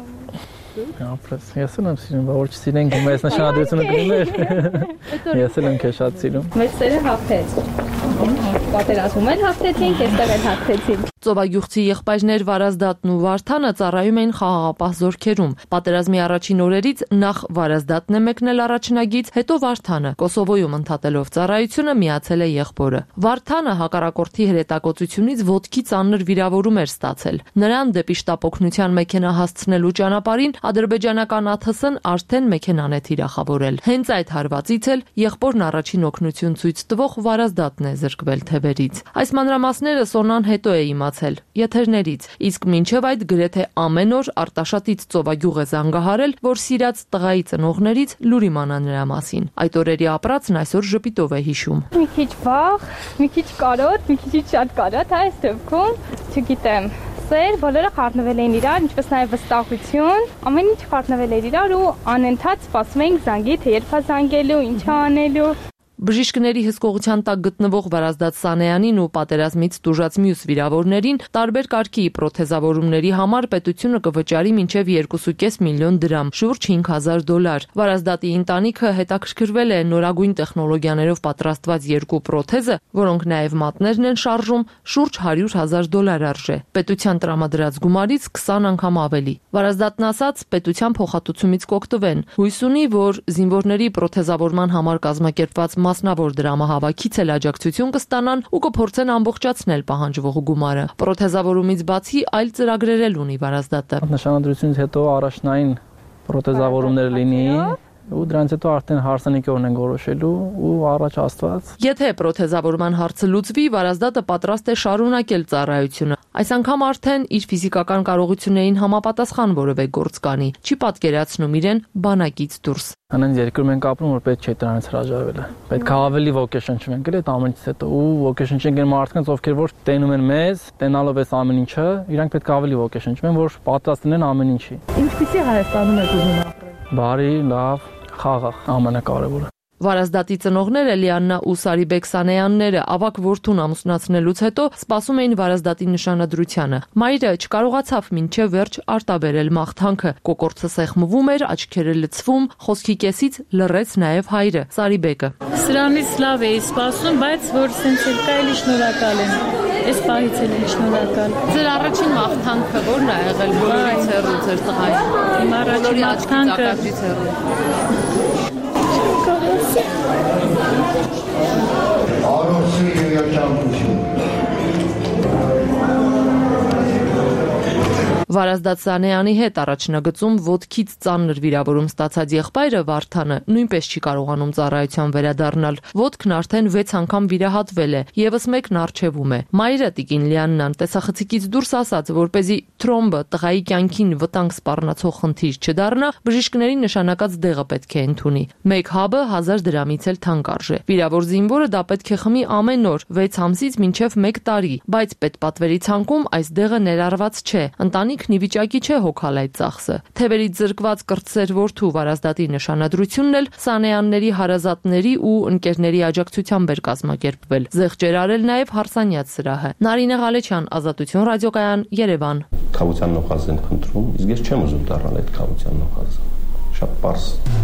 Ապրես, ես եմ սիրում, որ չսիրենք, մեզ նշանադրությունը գրում ես էլ եմ քեզ շատ սիրում։ Մեծ սերը հաղթեց։ Պատերազմում էլ հաղթեցինք, այստեղ էլ հաղթեցինք։ Ծովագյուղցի եղբայրներ Վարազդատն ու Վարդանը ծառայում էին խաղաղապահ զորքերում։ Պատերազմի առաջին օրերից նախ Վարազդատն է մեկնել առաջնագից, հետո Վարդանը։ Կոսովոյում ընդհատելով ծառայությունը միացել է եղբորը։ Վարդանը հակառակորդի հրետակոծությունից ոտքի ծանր վիրավորում էր ստացել։ Նրան դեպի շտապօգնության մեքենա հասցնելու ճանապարհին ադրբեջանական ԱԹՍ-ն արդեն մեքենան է թիրախավորել։ Հենց այդ հարվածից էլ եղբորն առաջին օգնություն ցույց տվող Վարազդատն է զրկվել թևերից։ Այս մանրամասները Սոնան հետո է իմացել եթերներից, իսկ մինչև այդ գրեթե ամեն օր Արտաշատից Ծովագյուղ է զանգահարել, որ սիրած տղայի ծնողներից լուր իմանա նրա մասին։ Այդ օրերի ապրածն այսօր ժպիտով է հիշում։ Մի քիչ վախ, մի քիչ կարոտ, մի քիչ շատ կարոտ, այս դեպքում, չգիտեմ, սեր, բոլորը խառնվել էին իրար, ինչպես նաև վստահություն, ամեն ինչ խառնվել էր իրար ու անընդհատ սպասում էինք զանգի, թե երբ է զանգելու, ինչ է անելու։ Բժիշկների հսկողության տակ գտնվող Վարազդատ Սանեյանին ու պատերազմից տուժած մյուս վիրավորներին տարբեր կարգի պրոթեզավորումների համար պետությունը կվճարի մինչև երկու կόμμα պենս միլիոն դրամ, շուրջ հինգ հազար դոլար։ Վարազդատի ընտանիքը հետաքրքրվել է նորագույն տեխնոլոգիաներով պատրաստված երկու պրոթեզը, որոնք նաև մատներն են շարժում, շուրջ հարյուր հազար դոլար արժե։ Պետության տրամադրած գումարից քսան անգամ ավելի։ Վարազդատն ասաց, պետության փոխհատուցումից կօգտվեն։ Հույս ունի, որ զինվորների պրոթեզավորման համար կազմակերպված մասնավոր դրամահավաքից էլ աջակցություն կստանան ու կփորձեն ամբողջացնել պահանջվող գումարը։ Պրոթեզավորումից բացի այլ ծրագրեր էլ ունի Վարազդատը։ Նշանադրությունից հետո առաջնային պրոթեզավորումներ լինի ու դրանից հետո արդեն հարսանեկորն են որոշելու ու առաջ Աստված։ Եթե պրոթեզավորման հարցը լուծվի, Վարազդատը պատրաստ է շարունակել ծառայությունը։ Այս անգամ արդեն իր ֆիզիկական կարողություններին համապատասխան որևէ գործ կանի, չի պատկերացնում իրեն բանակից դուրս։ Անենց երկրում ենք ապրում, որ պետք չէ դրանից հրաժարվելը։ Պետք է ավելի ոգեշնչ չենք էլ այդ ամենից հետո ու ոգեշնչ ենք մարդկանց, ովքեր որ տենում են մեզ, տենալով այս ամեն ինչը, իրանք պետք է ավելի ոգեշնչվեն, որ պատրաստ լինեն ամեն ինչի։ Ինչպեսի Հայաստանում եք ուզում ապրել։ Բարի, լավ, խաղաղ, ամենակարևորը։ Վարազդատի ծնողները Լիաննա ու Սարիբեկ Սանեյանները ավակ որդուն ամուսնացնելուց հետո սպասում էին Վարազդատի նշանադրությանը։ Մայրը չկարողացավ մինչև վերջ արտաբերել մաղթանքը։ Կոկորդը սեղմվում էր, աչքերը լցվում, խոսքի կեսից լռեց նաև հայրը, Սարիբեկը։ Սրանից լավ էի սպասում, բայց որ սենց էլ կա, էլի շնորհակալ եմ։ Այս պահից էլ եմ շնորհակալ։ Ձեր առաջին մաղթանքը ո՞րն է եղել բոլորից հեռու ձեր տղայի։ Իմ առաջին մաղթանքը Արո Վարազդատ Սանեյանի հետ առաջնագծում ոտքից ծանր վիրավորում ստացած եղբայրը Վարդանը նույնպես չի կարողանում ծառայության վերադառնալ։ Ոտքն արդեն վեց անգամ վիրահատվել է, եւս մեկն առջևում է։ Մայրը Տիկին Լիաննան տեսախցիկից դուրս ասաց, որպեսզի թրոմբը տղայի կյանքին վտանգ սպառնացող խնդիր չդառնա, բժիշկների նշանակած դեղը պետք է ընդունի։ Մեկ հաբը հազար դրամից էլ թանկ արժե։ Վիրավոր զինվորը դա պետք է խմի ամեն օր վեց ամսից մինչև մեկ տարի, բայց պետպատվերի ցանկում այս դեղը ներառված չէ։ Ընտանիքն ի վիճակի չէ հոգալ այդ ծախսը։ Թևերից զրկված կրտսեր որդու Վարազդատի նշանադրությունն էլ Սանեյանների հարազատների ու ընկերների աջակցությամբ էր կազմակերպվել։ Զեղչեր արել նաև Հարսանյաց սրահը։ Նարինե Ղալեչյան, Ազատություն ռադիոկայան, Երևան։ Խաղության նոխազ են խնդրում, իսկ ես չեմ ուզում դառնալ այդ խաղության նոխազը։ Շատ պարզ։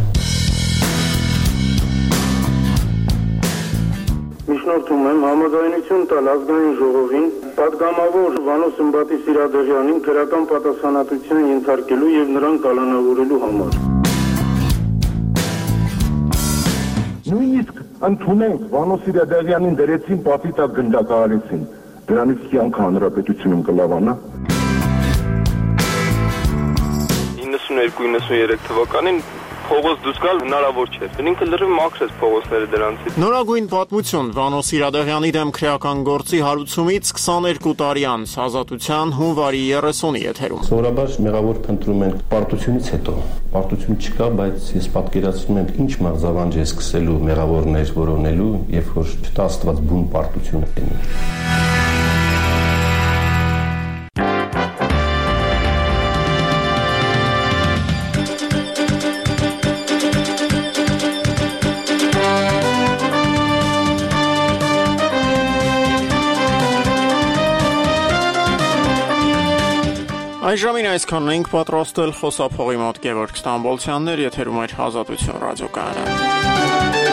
Միջնորդում եմ համաձայնություն տալ ազգային ժողովին պատգամավոր Վանո Սմբատի Սիրադեղյանին քրական պատասխանատվության ենթարկելու եւ նրան կալանավորելու համար։ Նույնիսկ ընդունենք Վանո Սիրադեղյանին դրեցին պատի տակ գնդակահարեցին։ Դրանից կյանքը հանրապետությունում կլավանա։ իննսունհինգ իննսուներեք թվականին փողոց դուրս գալ հնարավոր չէր։ Ինքը լրիվ մաքրեց փողոցները դրանցից։ Նորագույն պատմություն Վանո Սիրադեղյանի դեմ քրեական գործի հարուցումից քսաներկու տարի անց Ազատության հունվարի երեսունի եթերում։ Սովորաբար մեղավոր փնտրում են պարտությունից հետո։ Պարտություն չկա, բայց ես պատկերացնում եմ ինչ մաղձավանջ է սկսելու մեղավորներ որոնելու, երբ որ չտա Աստված բուն պարտություն լինի։ Այժմին այսքանն ենք պատրաստել խոսափողի մոտ Գևորգ Ստամբոլցյաններ, եթերում էր Ազատություն ռադիոկայանը։